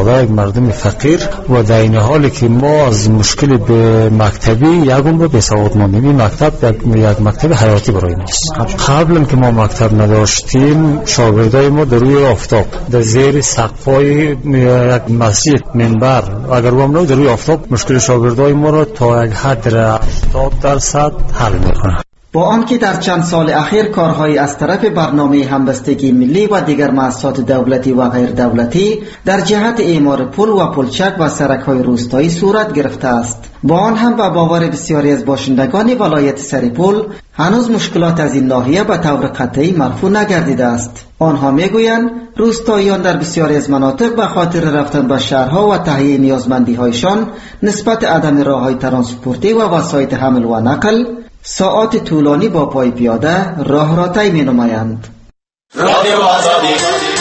مردم فقیر و در این حالی که ما از مشکل به مکتبی یکم به بساوت ماندیم. مکتب یک مکتب حیاتی برای ماست. قبلا که ما مکتب نداشتیم شاگردای ما در روی آفتاب در زیر سقف‌های یک مسجد منبر اگر وام در روی آفتاب مشکل شاگردای ما را تا یک حد هشتاد درصد حل میکنه. با آنکه در چند سال اخیر کارهایی از طرف برنامه همبستگی ملی و دیگر مؤسسات دولتی و غیر دولتی در جهت اعمار پل و پلچک و سرک‌های روستایی صورت گرفته است، با آن هم به باور بسیاری از باشندگان ولایت سرپل هنوز مشکلات از این ناحیه به طور قطعی مرفوع نگردیده است. آنها میگویند روستاییان در بسیاری از مناطق به خاطر رفتن به شهرها و تهیه نیازمندی‌هایشان نسبت عدم راه‌های ترانسپورتی و وسایل حمل و نقل ساعات طولانی با پای پیاده راه را طی می‌نمایند. رادیو آزادی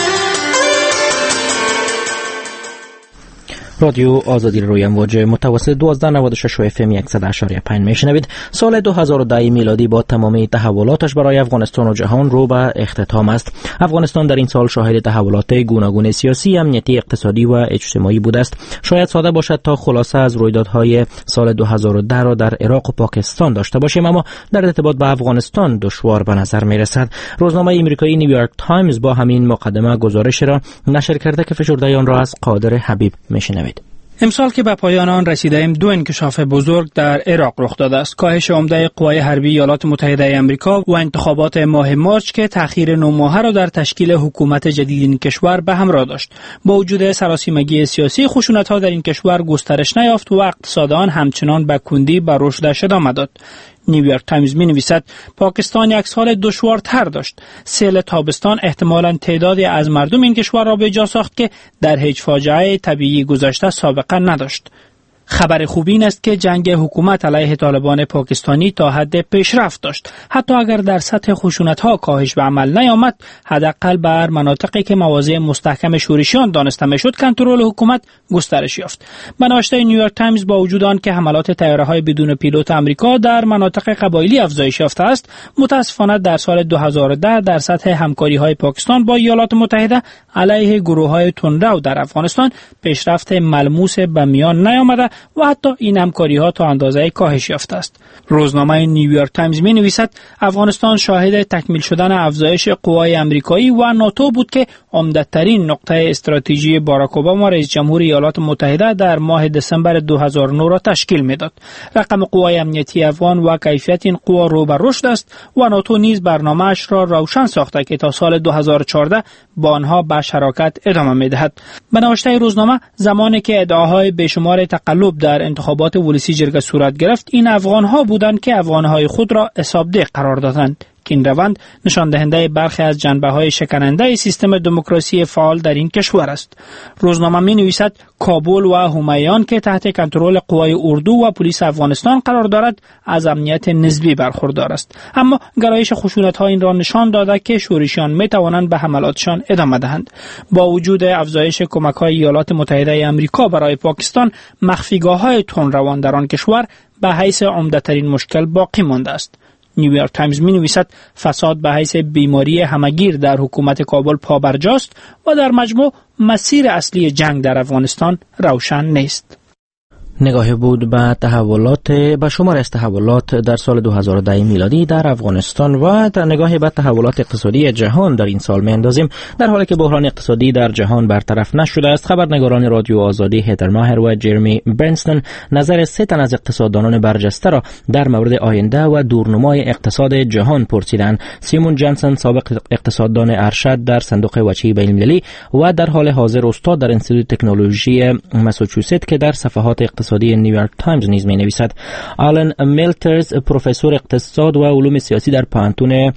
رادیو آزادی روی امواج متوسط دوازده نود و شش اف ام صد و اشاره پنج میشنوید. سال دو هزار و ده میلادی با تمامی تحولاتش برای افغانستان و جهان رو به اختتام است. افغانستان در این سال شاهد تحولات گوناگون سیاسی، امنیتی، اقتصادی و اجتماعی بوده است. شاید ساده باشد تا خلاصه از رویدادهای سال دو هزار و ده را در عراق و پاکستان داشته باشیم، اما در ارتباط به افغانستان دشوار به نظر میرسد. روزنامه امریکایی نیویورک تایمز با همین مقدمه گزارش را نشر کرده که فشرده آن را از قادر حبیب میشنوید. امسال که به پایان آن رسیده‌ایم، دو انکشاف بزرگ در عراق رخ داده است: کاهش عمده قوای حربی ایالات متحده آمریکا و انتخابات ماه مارچ که تأخیر نه ماهه را در تشکیل حکومت جدید این کشور به همراه داشت. با وجود سراسیمگی سیاسی، خشونت‌ها در این کشور گسترش نیافت و اقتصاد آن همچنان به کندی به رشدش ادامه داد. نیویورک تایمز می نویسد پاکستان یک سال دشوارتر داشت. سیل تابستان احتمالاً تعدادی از مردم این کشور را به جا ساخت که در هیچ فاجعه طبیعی گذشته سابقه نداشت. خبر خوبی این است که جنگ حکومت علیه طالبان پاکستانی تا حد پیشرفت داشت. حتی اگر در سطح خشونت‌ها کاهش به عمل نیامد، حداقل بر مناطقی که مواضع مستحکم شورشیان دانسته میشد کنترل حکومت گسترش یافت. به نوشته نیویورک تایمز، با وجود آن که حملات طیاره‌های بدون پیلوت آمریکا در مناطق قبایلی افزایش یافته است، متاسفانه در سال دو هزار و ده در سطح همکاری‌های پاکستان با ایالات متحده علیه گروه‌های تندرو در افغانستان پیشرفت ملموس به میان نیامده و حتی این همکاری‌ها تا اندازه کاهش یافته است. روزنامه نیویورک تایمز می‌نویسد افغانستان شاهد تکمیل شدن افزایش قوای آمریکایی و ناتو بود که عمده‌ترین نقطه استراتژی باراک اوباما رئیس جمهور ایالات متحده در ماه دسامبر دو هزار و نه را تشکیل می‌داد. رقم قوای امنیتی افغان و کیفیت این قوا رو به رشد است و ناتو نیز برنامه‌اش را روشن ساخته که تا سال دو هزار و چهارده با آنها به شراکت ادامه می‌دهد. به نوشته روزنامه، زمانی که ادعاهای بیشمار تقلب در انتخابات ولسی جرگه صورت گرفت، این افغان‌ها بودند که افغان‌های خود را حسابده قرار دادند. این روند نشان دهنده برخی از جنبه‌های شکننده سیستم دموکراسی فعال در این کشور است. روزنامه می‌نویسد کابل و همیان که تحت کنترل قوای اردو و پلیس افغانستان قرار دارد، از امنیت نسبی برخوردار است، اما گرایش خشونت‌ها این را نشان داده که شورشیان می‌توانند به حملاتشان ادامه دهند. با وجود افزایش کمک‌های ایالات متحده آمریکا برای پاکستان، مخفیگاه‌های تندروان در آن کشور به حیث عمده‌ترین مشکل باقی مانده است. نیویورک تایمز می نویسد فساد به حیث بیماری همگیر در حکومت کابل پابرجاست و در مجموع مسیر اصلی جنگ در افغانستان روشن نیست. نگاهی بود به تحولات به شمار از تحولات در سال دو هزار و ده میلادی در افغانستان و در نگاهی به تحولات اقتصادی جهان در این سال میاندازیم. در حالی که بحران اقتصادی در جهان برطرف نشده است، خبرنگاران رادیو آزادی هیتر ماهر و جرمی برنستون نظر سه تن از اقتصاددانان برجسته را در مورد آینده و دورنمای اقتصاد جهان پرسیدند. سیمون جانسون، سابق اقتصاددان ارشد در صندوق وجهی بین‌المللی و در حال حاضر استاد در انستیتوت تکنولوژی ماساچوست که در صفحات اقتصادی نیویورک تایمز نیز می‌نویسد. آلن میلترز، پروفسور اقتصاد و علوم سیاسی در پانتون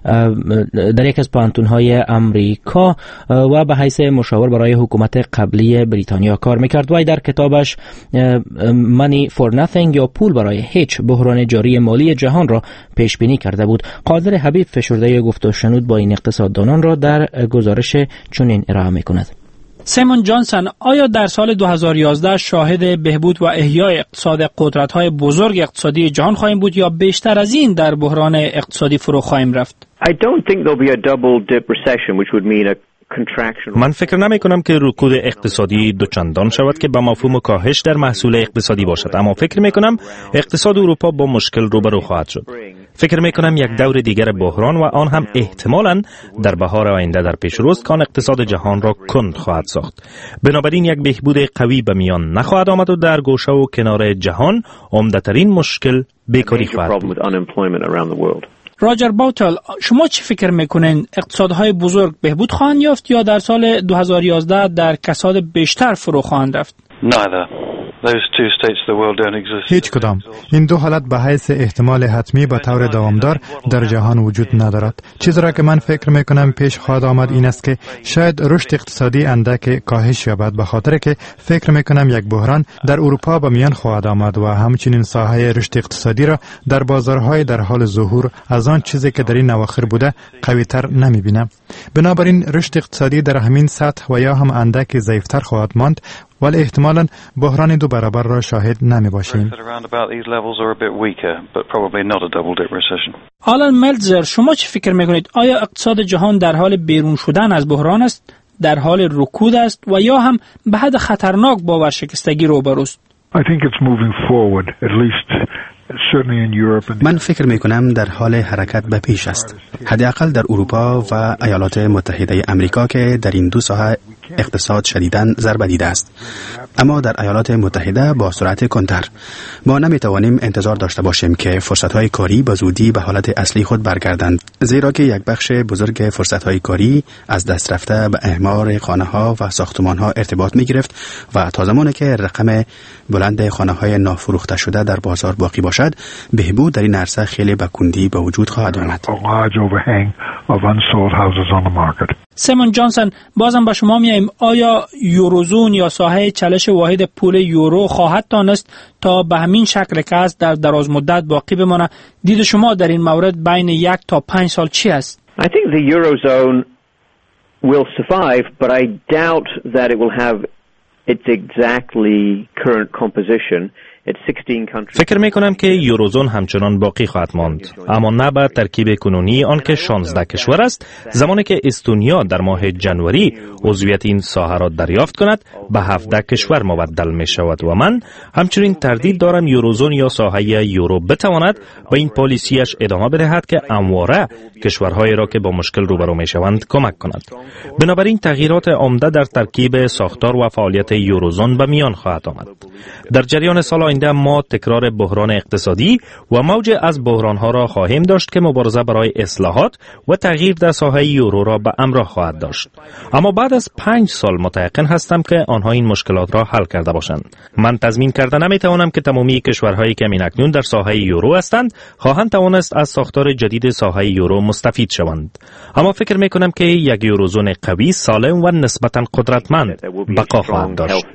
در یک از پانتون‌های آمریکا و به حیث مشاور برای حکومت قبلی بریتانیا کار می‌کرد و در کتابش Money for Nothing یا پول برای هیچ، بحران جاری مالی جهان را پیش بینی کرده بود. قادر حبیب فشرده گفت و شنود با این اقتصاددانان را در گزارش چنین ارائه می‌کند. سیمون جانسون، آیا در سال دو هزار و یازده شاهد بهبود و احیای اقتصاد قدرت‌های بزرگ اقتصادی جهان خواهیم بود یا بیشتر از این در بحران اقتصادی فرو خواهیم رفت؟ I don't think there'll be a double dip recession which would mean a من فکر نمی کنم که رکود اقتصادی دوچندان شود که به مفهوم کاهش در محصول اقتصادی باشد، اما فکر می کنم اقتصاد اروپا با مشکل روبرو خواهد شد. فکر می کنم یک دور دیگر بحران و آن هم احتمالاً در بهار آینده در پیش روست که آن اقتصاد جهان را کند خواهد ساخت. بنابراین یک بهبود قوی به میان نخواهد آمد و در گوشه و کنار جهان عمده‌ترین مشکل بیکاری خواهد بود. راجر باوتل، شما چی فکر میکنین؟ اقتصادهای بزرگ بهبود خواهند یافت یا در سال دو هزار و یازده در کساد بیشتر فرو خواهند رفت؟ هیچ کدام. این دو حالت به حیث احتمال حتمی به طور دوامدار در جهان وجود ندارد. چیزی را که من فکر میکنم پیش خواهد آمد این است که شاید رشد اقتصادی اندک کاهش یابد، به خاطر که فکر میکنم یک بحران در اروپا به میان خواهد آمد و همچنین ساحه رشد اقتصادی را در بازارهای در حال ظهور از آن چیزی که در این اواخر بوده قوی‌تر نمیبینم. بنابراین رشد اقتصادی در همین سطح و یا هم اندک ضعیف‌تر خواهد ماند، ولی احتمالاً بحران دو برابر را شاهد نمی باشیم. آلن ملتزر، شما چی فکر میکنید؟ آیا اقتصاد جهان در حال بیرون شدن از بحران است، در حال رکود است و یا هم به حد خطرناک با ورشکستگی روبروست؟ من فکر می کنم در حال حرکت به پیش است، حداقل در اروپا و ایالات متحده امریکا که در این دو ساحه اقتصاد شدیداً ضربه دیده است، اما در ایالات متحده با سرعت کندتر. ما نمی توانیم انتظار داشته باشیم که فرصت‌های کاری به زودی به حالت اصلی خود برگردند، زیرا که یک بخش بزرگ فرصت‌های کاری از دست رفته به اعمار خانه‌ها و ساختمان‌ها ارتباط می‌گرفت و تا زمانی که رقم بلند خانه‌های نافروخته شده در بازار باقی باشد، بهبود در این عرصه خیلی به کندی به وجود خواهد آمد. سیمون جانسون، بازم به شما میایم. آیا یوروزون یا ساحه چلش واحد پول یورو خواهد تانست تا به همین شکل که است در دراز مدت باقی بمانه؟ دید شما در این مورد بین یک تا پنج سال چی است؟ I think the eurozone will survive, but I doubt that it will have its exactly current composition. فکر می کنم که یوروزون همچنان باقی خواهد ماند، اما نه به ترکیب کنونی آن که شانزده کشور است. زمانی که استونیا در ماه جنوری عضویت این ساحه را دریافت کند به هفده کشور مبدل می شود و من همچنین تردید دارم یوروزون یا ساحه یورو بتواند به این پالیسیش ادامه بدهد که همواره کشورهایی را که با مشکل روبرو می شوند کمک کند. بنابراین تغییرات عمده در ترکیب ساختار و فعالیت یوروزون به میان خواهد آمد. در جریان سال آینده ما تکرار بحران اقتصادی و موج از بحرانها را خواهیم داشت که مبارزه برای اصلاحات و تغییر در ساحه یورو را به همراه خواهد داشت. اما بعد از پنج سال متیقن هستم که آنها این مشکلات را حل کرده باشند. من تضمین کرده نمیتوانم که تمامی کشورهایی که اکنون در ساحه یورو هستند خواهند توانست از ساختار جدید ساحه یورو مستفید شوند. اما فکر میکنم که یک یوروزون قوی، سالم و نسبتاً قدرتمند بقا خواهد داشت.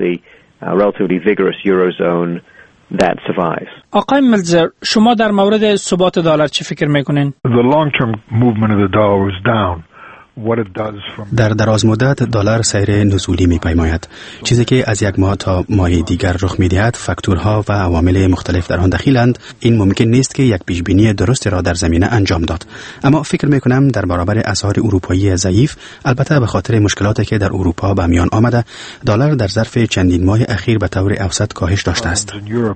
that survives. آقای ملتزر، شما در مورد ثبات دلار چی فکر میکنین؟ The long-term movement of the dollar was down. در دراز مدت دلار سیر نزولی می‌پیماید، چیزی که از یک ماه تا ماه دیگر رخ می‌دهد. فاکتورها و عوامل مختلف در آن دخیلند. این ممکن نیست که یک پیشبینی درست را در زمینه انجام داد، اما فکر می‌کنم در برابر اسعار اروپایی ضعیف، البته به خاطر مشکلاتی که در اروپا به میان آمده، دلار در ظرف چندین ماه اخیر به طور اوسط کاهش داشته است.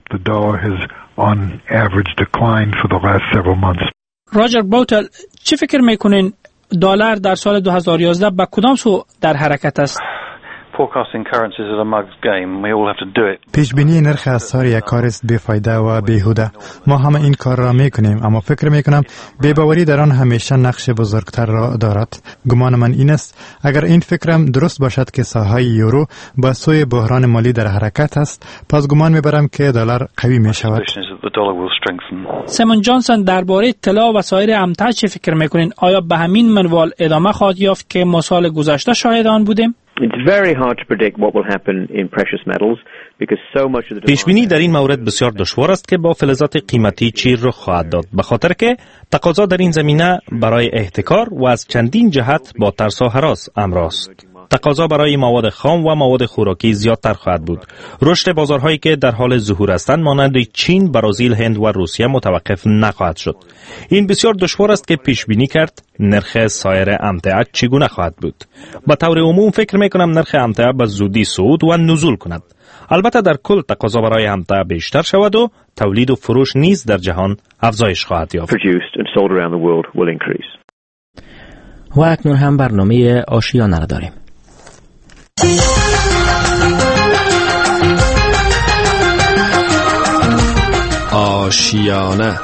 راجر باوتل، چی فکر می‌کنین دلار در سال دو هزار و یازده به کدام سو در حرکت است؟ پیش بینی نرخ اسعار یک کار است بی‌فایده و بیهوده. ما همه این کار را میکنیم، اما فکر میکنم بی‌باوری در آن همیشه نقش بزرگتر را دارد. گمان من این است اگر این فکرم درست باشد که ساحه یورو با سوی بحران مالی در حرکت است، پس گمان میبرم که دلار قوی میشود. سیمون جانسون، درباره طلا و سایر امتع چه فکر میکنین؟ آیا به همین منوال ادامه خواهد یافت که ما سال گذشته شاهد آن بودیم؟ پیش بینی در این مورد بسیار دشوار است که با فلزات قیمتی چی رخ خواهد داد، به خاطر که تقاضا در این زمینه برای احتکار و از چندین جهت با ترس و هراس امر است. تقاضا برای مواد خام و مواد خوراکی زیادتر خواهد بود. رشد بازارهایی که در حال ظهور هستند مانند چین، برزیل، هند و روسیه متوقف نخواهد شد. این بسیار دشوار است که پیش بینی کرد نرخ سایر امتعه چگونه خواهد بود. به طور عموم فکر می کنم نرخ امتعه به زودی صعود و نزول کند. البته در کل تقاضا برای امتعه بیشتر شود و تولید و فروش نیز در جهان افزایش خواهد یافت. و اکنون هم برنامه آشیانه را داریم. آشیانه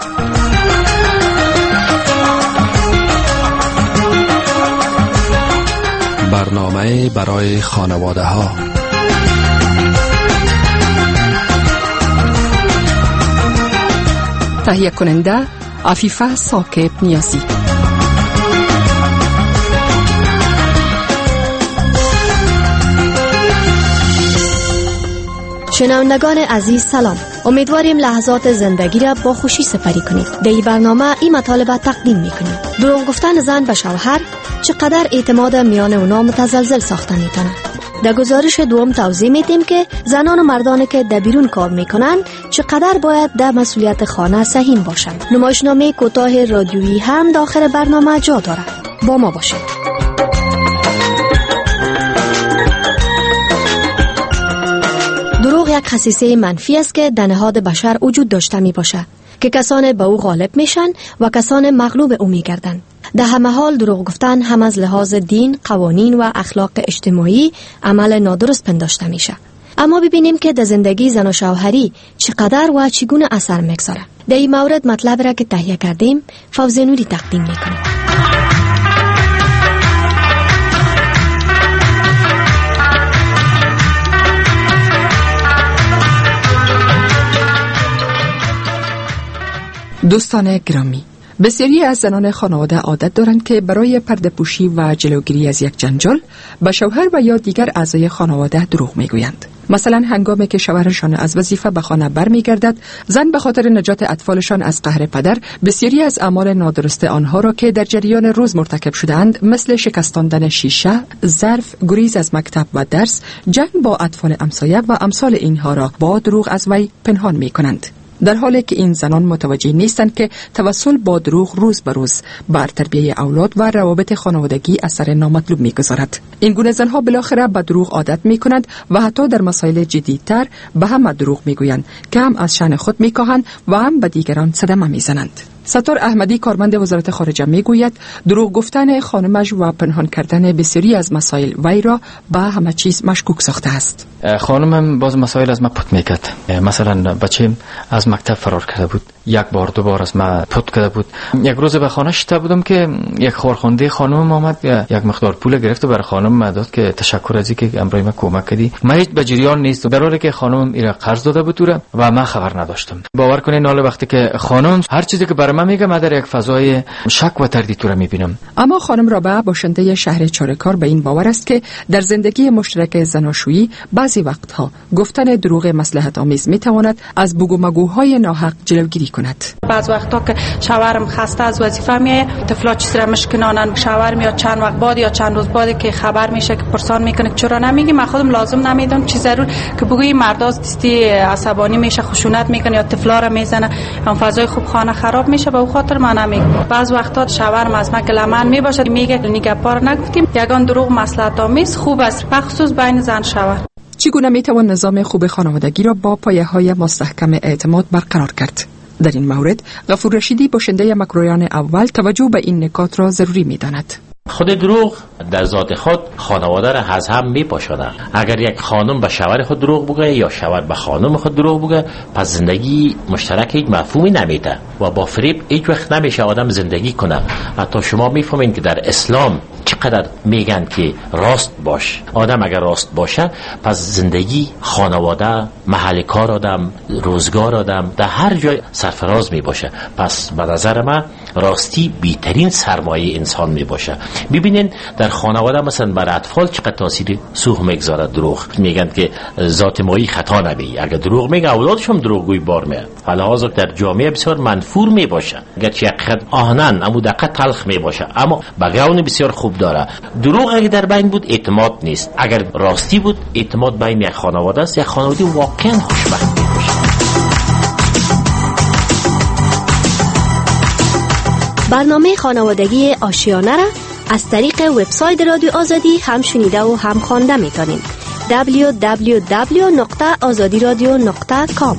برنامه برای خانواده ها. تهیه کننده عفیفه ساکب نیازی. شنوندگان عزیز سلام. امیدواریم لحظات زندگی را با خوشی سپری کنید. در این برنامه این مطالب تقدیم میکنیم. دروغ گفتن زن به شوهر چقدر اعتماد میان اونا متزلزل ساخته میتونه. در گزارش دوم توضیح میدیم که زنان و مردانی که در بیرون کار میکنن چقدر باید در مسئولیت خانه سهیم باشند. نمایشنامه کوتاه رادیویی هم داخل برنامه جا داره. با ما باشید. دروغ یک خصیصه منفی است که در نهاد بشر وجود داشته می باشه که کسان به او غالب میشن و کسان مغلوب او میگردند. در همه حال دروغ گفتن هم از لحاظ دین، قوانین و اخلاق اجتماعی عمل نادرست پنداشته میشه. اما ببینیم که در زندگی زن و شوهری چقدر و چگونه اثر میگذاره. در این مورد مطلب را که تهیه کردیم فوزی نوری تقدیم میکنیم. دوستان گرامی، بسیاری از زنان خانواده عادت دارند که برای پرده پوشی و جلوگیری از یک جنجال به شوهر و یا دیگر اعضای خانواده دروغ میگویند. مثلا هنگامی که شوهرشان از وظیفه به خانه برمیگردد، زن به خاطر نجات اطفالشان از قهر پدر بسیاری از اعمال نادرست آنها را که در جریان روز مرتکب شده‌اند مثل شکستاندن شیشه، ظرف، گریز از مکتب و درس، جنگ با اطفال همسایه و امثال اینها را با دروغ از وی پنهان می‌کنند. در حالی که این زنان متوجه نیستند که توسل با دروغ روز به روز بر تربیت اولاد و روابط خانوادگی اثر نامطلوب می‌گذارد. این گونه زنها بالاخره به دروغ عادت می‌کنند و حتی در مسائل جدی‌تر به هم دروغ می‌گویند که هم از شأن خود می‌کاهند و هم به دیگران صدمه می‌زنند. ستار احمدی کارمند وزارت خارجه میگوید دروغ گفتن خانمش و پنهان کردن بسیاری از مسائل وی را به همه چیز مشکوک ساخته است. خانمم باز مسائل از ما پت میکرد. مثلا بچیم از مکتب فرار کرده بود، یک بار دو بار از ما پت کرده بود. یک روز به خانه شده بودم که یک خورخنده خانم آمد، یک مقدار پول گرفت و برای خانم داد که تشکر از اینکه امروز ما کمک کردی. ما هیچ به جریان نیست، در حالی که خانم ایرا قرض داده بود و من خبر نداشتم. باور کنین حالا وقتی که خانم هر چیزی که برای من میگه من در یک فضای شک و تردید تو را میبینم. اما خانم رابعه باشنده شهر چاره‌کار به این باور است که در زندگی مشترک زناشویی بعضی وقتها گفتن دروغ مصلحت آمیز میتواند از بگو مگوهای ناحق جلوگیری کند. بعض وقتا که شوهرم خسته از وظیفه میه، طفلا چیزی را مشکنانن، شوهر میاد چند وقت بعد یا چند روز بعد که خبر میشه که پرسان میکنه چرا نمیگی، من خودم لازم نمیدونم چی ضرور که بگوی مرداز دستی عصبانی میشه، خشونت میکنه یا طفلا را میزنه، اون فضای خوب خانه خراب میشه، به خاطر من نمیگم. بعض وقتا شوهرم از من گلمن میباشه، میگه نگهبار نگفتیم، یگان دروغ مصلحت آمیز خوب است، بخصوص بین زن شوهر. چگونه میتوان نظام خوب خانوادگی را با پایه‌های مستحکم اعتماد برقرار کرد؟ در این مورد غفور رشیدی باشنده مکرویان اول توجه به این نکات را ضروری میداند. خود دروغ در ذات خود خانواده را از هم میپاشاند. اگر یک خانم به شوهر خود دروغ بگه یا شوهر به خانم خود دروغ بگه، پس زندگی مشترک هیچ مفهومی نمیده و با فریب هیچ وقت نمیشه آدم زندگی کنه. حتی شما میفهمین که در اسلام چقدر میگن که راست باش. آدم اگر راست باشه، پس زندگی، خانواده، محل کار آدم، روزگار آدم در هر جای سرفراز می باشه. پس به نظر من راستی بیترین سرمایه انسان می باشه. ببینین در خانواده مثلا بر اطفال چقدر تاثیر سوء میگذاره دروغ. میگن که ذات مایی خطا نبی، اگر دروغ میگه اولادش هم دروغگوی بار میاد. فلحاظ در جامعه بسیار منفور می باشه، اگر چه حقیقت آهنن اما دقیقا تلخ می باشه، اما بگراون بسیار خوب داره. دروغ اگر در بین بود اعتماد نیست، اگر راستی بود اعتماد بین یک خانواده است، یک خانواده واقعا خوشبخت می باشه. برنامه خانوادگی آشیانه را از طریق وبسایت رادیو آزادی هم شنیده و هم خوانده میتونید. دبلیو دبلیو دبلیو نقطه آزادی رادیو نقطه کام.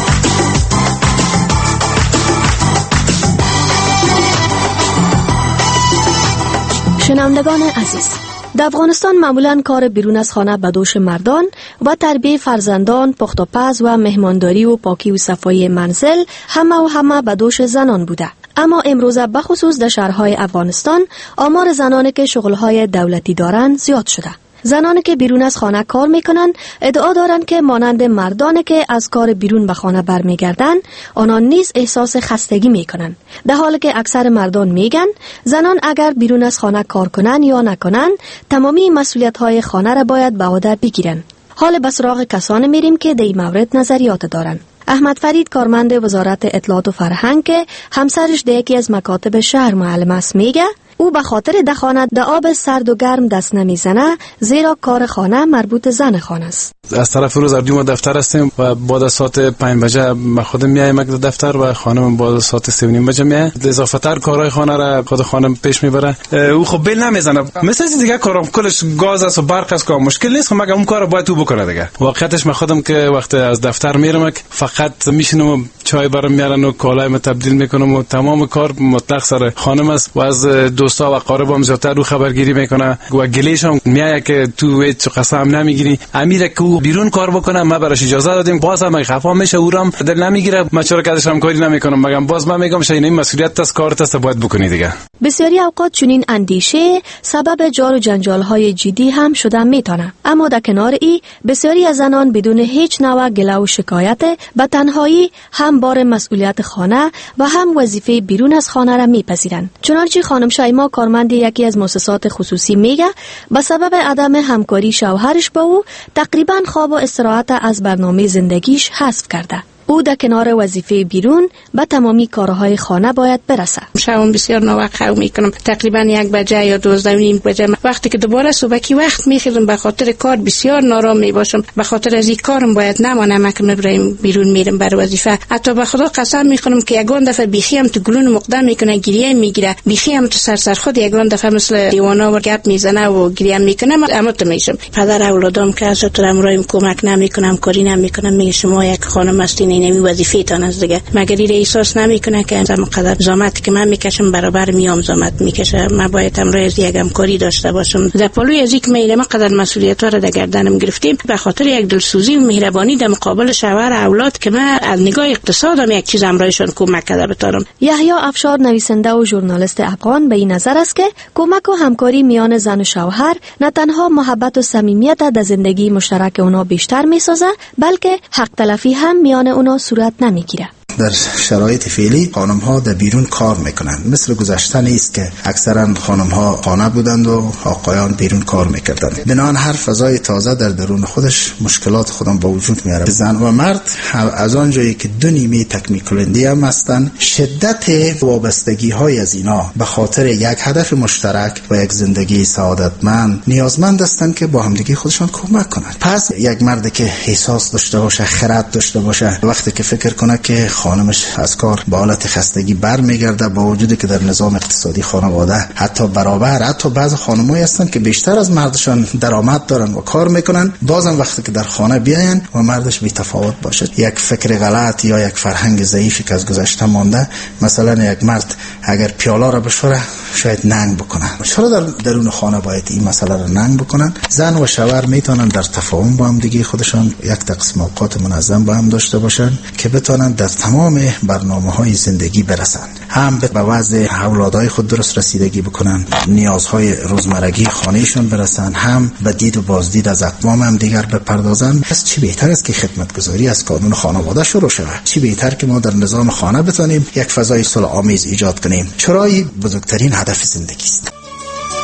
شنوندگان عزیز، در افغانستان معمولاً کار بیرون از خانه به دوش مردان و تربیت فرزندان، پخت و پز و مهمانداری و پاکی و صفایی منزل همه و همه به دوش زنان بوده. اما امروزه بخصوص در شهرهای افغانستان آمار زنانی که شغلهای دولتی دارند زیاد شده. زنانی که بیرون از خانه کار میکنن ادعا دارند که مانند مردانی که از کار بیرون به خانه برمیگردن آنان نیز احساس خستگی میکنن، در حالی که اکثر مردان میگن زنان اگر بیرون از خانه کار کنن یا نکنن تمامی مسئولیت های خانه را باید به عهده بگیرن. حال به سراغ کسانی میریم که در این مورد نظریات دارن. احمد فرید کارمند وزارت اطلاعات و فرهنگ که همسرش در یکی از مکاتب شهر معلم است میگه او به خاطر دخانه در آب سرد و گرم دست نمیزنه، زیرا کار خانه مربوط زن خانه است. از طرف روز اردیم ما دفتر هستیم و بعد از ساعت پنج بجه ما خودم میایم دفتر و خانم بعد از ساعت سه و نیم بجه میاد. اضافه تر کارهای خانه را خود خانم پیش میبره. او خب بیل نمیزنه، مثل دیگه کارم کلش گاز است و برق است، کار مشکل نیست، مگر اون کار باید تو بکنه دیگه. واقعیتش من خودم که وقت از دفتر میرم فقط میشینم چای برام میارن و کالایم تبدیل میکنم و تمام کار مطلق سر خانم است و از دوستا و اقاربم زیاتر رو خبرگیری میکنه و گلیشم میایه که تو هیچ قسم نمیگیری. امیر که بیرون کار بکنه ما براش اجازه دادیم، باز هم خفا میشه، اورم دل نمیگیره، ما چرا کدش هم کاری نمیکنم، مگم باز من میگم شاید این مسئولیت است، کارت است، باید بکنی دیگه. بسیاری اوقات چنین اندیشه سبب جار و جنجال های جدی هم شده میتونه. اما در کنار ای بسیاری از زنان بدون هیچ نوع گله و شکایت به تنهایی هم بار مسئولیت خانه و هم وظیفه بیرون از خانه را میپذیرند. چنانچه خانم شایما کارمند یکی از مؤسسات خصوصی میگه به سبب عدم همکاری شوهرش با او تقریبا خواب و استراحت از برنامه زندگیش حذف کرده. او در کنار وظیفه بیرون به تمامی کارهای خانه باید برسه. شبم بسیار ناوقت میکنم، تقریبا یک بجه یا دوازده و نیم بجه وقتی که دوباره صبحی وقت میخیزم به خاطر کار بسیار نارام میباشم، به خاطر از این کارم باید نمانم که بریم بیرون میرم بر وظیفه. حتی به خدا قسم میخورم که یگان دفعه بیخی هم تو گلون مقدم میکنه، گریه میگیره، بیخی هم تو سر سر خود یگان دفعه مثل دیوانا و گپ میزنه و گریه میکنه. اما تو میشم پدر اولادام که از تو امرایم کمک نمیکنم، کاری نمیکنم، میگه شما یک خانم هستین نمی وظیفه تان از دیگه، مگر این احساس نمیکنه که انجام قدر زحمت که من میکشم برابر میام زحمت میکشه، من باید امروز یک همکاری داشته باشم. در پلوی از اینکه میرم قدر مسئولیت‌ها را در گردنم گرفتیم به خاطر یک دلسوزی و مهربانی در مقابل شوهر اولاد که من از نگاه اقتصادم یک چیز امرایشان کمک کرده بتارم. یحیی افشار نویسنده و ژورنالیست افغان به این نظر است که کمک و همکاری میان زن و شوهر نه تنها محبت و صمیمیت در زندگی مشترک اونا بیشتر میسازه، بلکه حق تلفی هم میان اونا صورت نمیگیره. در شرایط فعلی خانم ها در بیرون کار میکنند، مثل گذشته نیست که اکثرا خانم ها خانه بودند و آقایان بیرون کار میکردند. بنابراین هر فضای تازه در درون خودش مشکلات خودم با وجود میاره. زن و مرد از آن جایی که دو نیمه تکمیل کننده هم هستند، شدت وابستگی های از اینا به خاطر یک هدف مشترک و یک زندگی سعادتمند نیازمند هستند که با همدیگه خودشان کمک کنند. پس یک مرد که احساس داشته باشه، خرد داشته باشه، وقتی که فکر کنه که خانمش از کار با حالت خستگی برمیگرده، با وجودی که در نظام اقتصادی خانواده حتی برابر، حتی بعض خانمایی هستن که بیشتر از مردشان درآمد دارن و کار میکنن، بازم وقتی که در خانه بیاین و مردش بی تفاوت باشه، یک فکر غلط یا یک فرهنگ ضعیفی که از گذشته مانده، مثلا یک مرد اگر پیاله را بشوره شاید ننگ بکنه، چرا در درون خانه باید این مسئله را ننگ بکنن؟ زن و شوهر میتونن در تفاهم با هم دیگه خودشان یک تقسیم اوقات منظم با هم داشته باشن که بتونن در تمام برنامه‌های زندگی برسن، هم به وضع اولادهای خود درست رسیدگی بکنن، نیازهای روزمرگی خانهشون برسن، هم به دید و بازدید از اقوام هم دیگر بپردازن. پس چی بهتر است که خدمتگزاری از قانون خانواده شروع شود؟ چی بهتر که ما در نظام خانه بتونیم یک فضای صلح آمیز ایجاد کنیم؟ چرایی بزرگترین هدف زندگی است.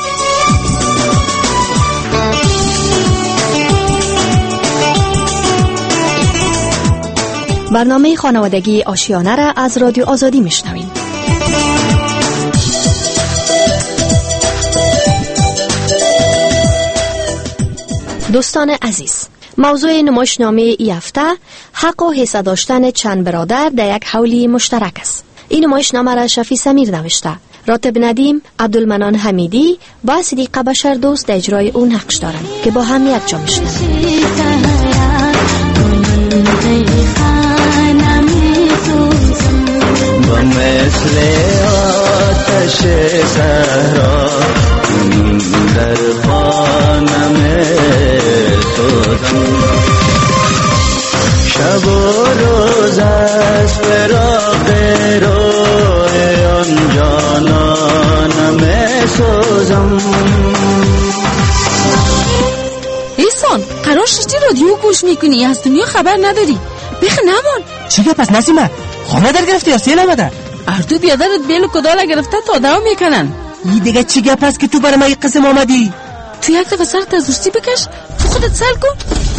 برنامه خانوادگی آشیانه را از رادیو آزادی میشنوین. دوستان عزیز، موضوع نمایشنامه ای هفته حق و حصه داشتن چند برادر در یک حولی مشترک است. این نمایشنامه را شفیع سمیر نوشته، راتب ندیم عبدالمنان حمیدی با صدیقه بشر دوست در اجرای اون نقش دارند که با هم یک جا میشنویم. مثل آتش صحرا در خانم سوزم، شب و روز از فراق روی آن جانانم سوزم. ایسان قرار شدی رادیو گوش میکنی، از دنیا خبر نداری، بخ نمان. چی گپ است نسیمه؟ خانه در گرفته یا سیل آمده؟ اردو بیادرت بیل کدال گرفته تا دو میکنن. این دیگه چی گپ است که تو برای ما یک قسم آمدی؟ تو یک دفعه سرت از دوستی بکش، تو خودت سل کن.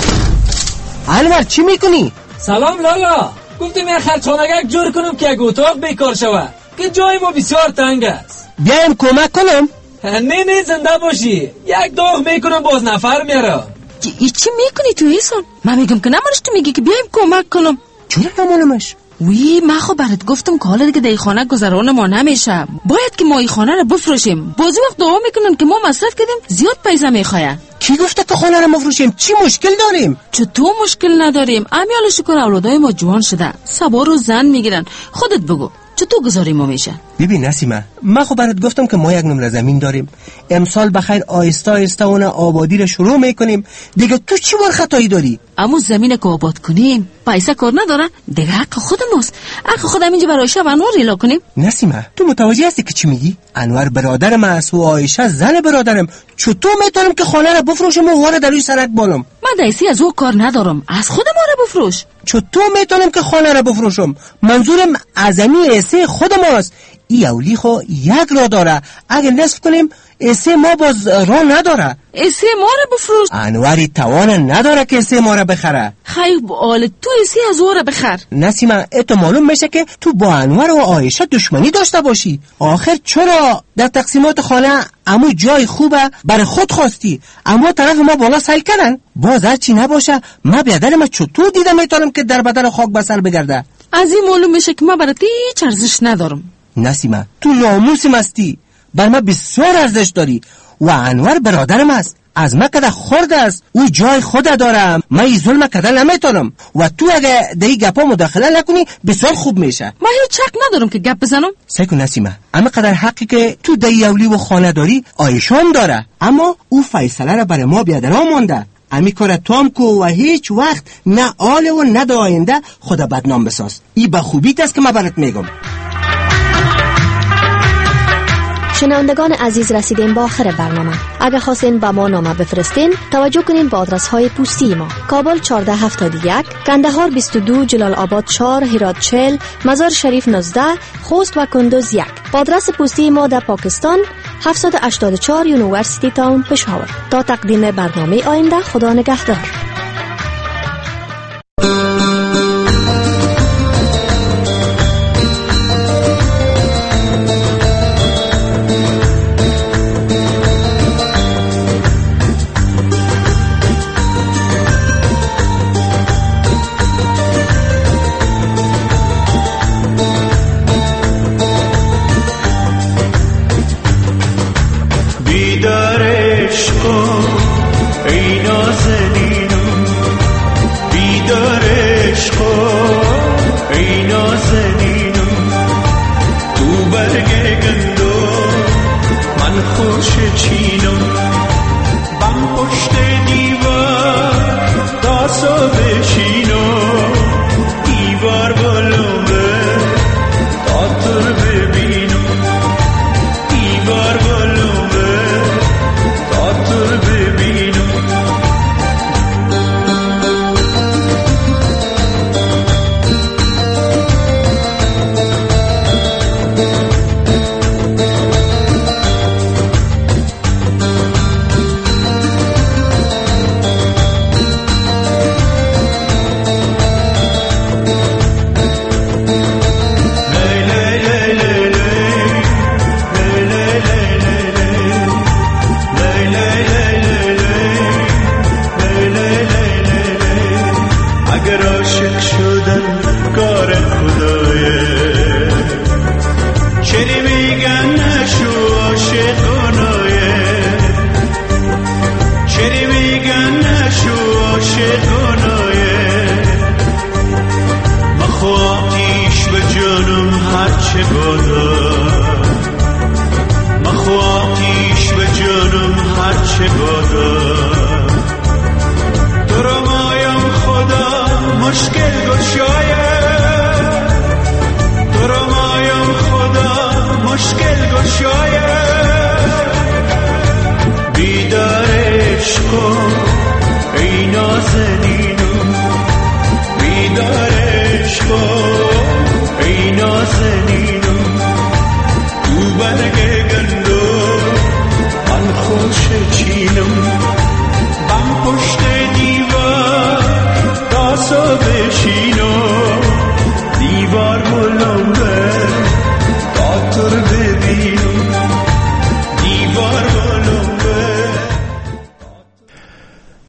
علمر چی میکنی؟ سلام لالا، گفتم یک خرچانگک جور کنم که یک اتاق بیکار شود که جای ما بسیار تنگ است. بیایم کمک کنم؟ نه نه زنده باشی، یک داغ میکنم باز نفر میارم. ای چی میکنی تو ایسان؟ من میگم که نمانش، تو میگی که بیایم کمک کنم. چرا نمانمش؟ وی من خب برات گفتم که حالا دیگه در خانه گذران ما نمیشه، باید که ما این خانه رو بفروشیم. بازی وقت دعا میکنن که ما مصرف کردیم زیاد پیسه میخواین. کی گفته که خانه رو بفروشیم؟ چی مشکل داریم؟ چطور مشکل نداریم؟ امیال شکر اولادای ما جوان شده، سوار و زن میگیرن. خودت بگو چطور گذاری ما میشه؟ ببین نسیمه، من خب برات گفتم که ما یک نمره زمین داریم، امسال بخیر آیسته آیسته اون آبادی رو شروع میکنیم. دیگه تو چی بار خطایی داری؟ اما زمین که آباد کنیم پیسه کار نداره، دیگه حق خود ماست. حق خودم اینجا برای شب انوار ایلا کنیم. نسیمه تو متوجه هستی که چی میگی؟ انوار برادرم است و عایشه زن برادرم، چطور میتونم که خانه رو بفروشم و واره در روی سرک بالم؟ من دیسی از او کار ندارم، از خود ما رو بفروش. چطور میتونم که خانه رو بفروشم؟ منظورم ازمی ایسه خود ماست. ای اولی خو یک را داره، اگه نصف کنیم ایسه ما باز را نداره. ایسه ما رو بفروش. انواری توان نداره که ایسه ما رو بخره. خیب آل تو ایسه از او رو بخر. نسیمه اتو معلوم میشه که تو با انوار و عایشه دشمنی داشته باشی. آخر چرا در تقسیمات خانه امو جای خوبه برای خود خواستی، اما طرف ما بالا سیل کردن؟ باز هر چی نباشه ما بیادر ما چطور دیده میتونم که در بدن خاک بسر بگرده؟ از این معلوم میشه که ما برای هیچ ارزش ندارم. نسیمه تو ناموسم هستی، بر ما بسیار ارزش داری و انوار برادرم است، از ما کده خورد است، او جای خود دارم، من این ظلم کده نمیتونم و تو اگه در این گپا مداخله نکنی بسیار خوب میشه. من هیچ حق ندارم که گپ بزنم. سیکو نسیمه، اما قدر حقی که تو در اولی و خانه داری آیشان داره، اما او فیصله را برای ما بیادران مونده. امی کار توام کو و هیچ وقت نه آله و نه دا آینده خدا بدنام بساز. ای به خوبیت است که من برات میگم. شنوندگان عزیز، رسیدیم با آخر برنامه. اگر خواستین با ما نامه بفرستین، توجه کنین به آدرس های پستی ما: کابل چهارده هفتاد و یک، کندهار بیست و دو، جلال آباد چهار، هرات چهل، مزار شریف نوزده، خوست و کندوز یک. با آدرس پستی ما در پاکستان هفتصد و هشتاد و چهار یونیورسیتی تاون پشاور. تا تقدیم برنامه آینده، خدا نگهدار. اگر عاشق شدن کار خدایه، چری میگن نشو عاشقانایه، چری میگن نشو عاشقانایه. مخو آتیش به جانم هرچه بادا، مخو آتیش به جانم هرچه بادا. تو رو مایم خدا مشکل گشایه، تو رو مایم خدا مشکل گشایه. بیدار عشقم ای نازنین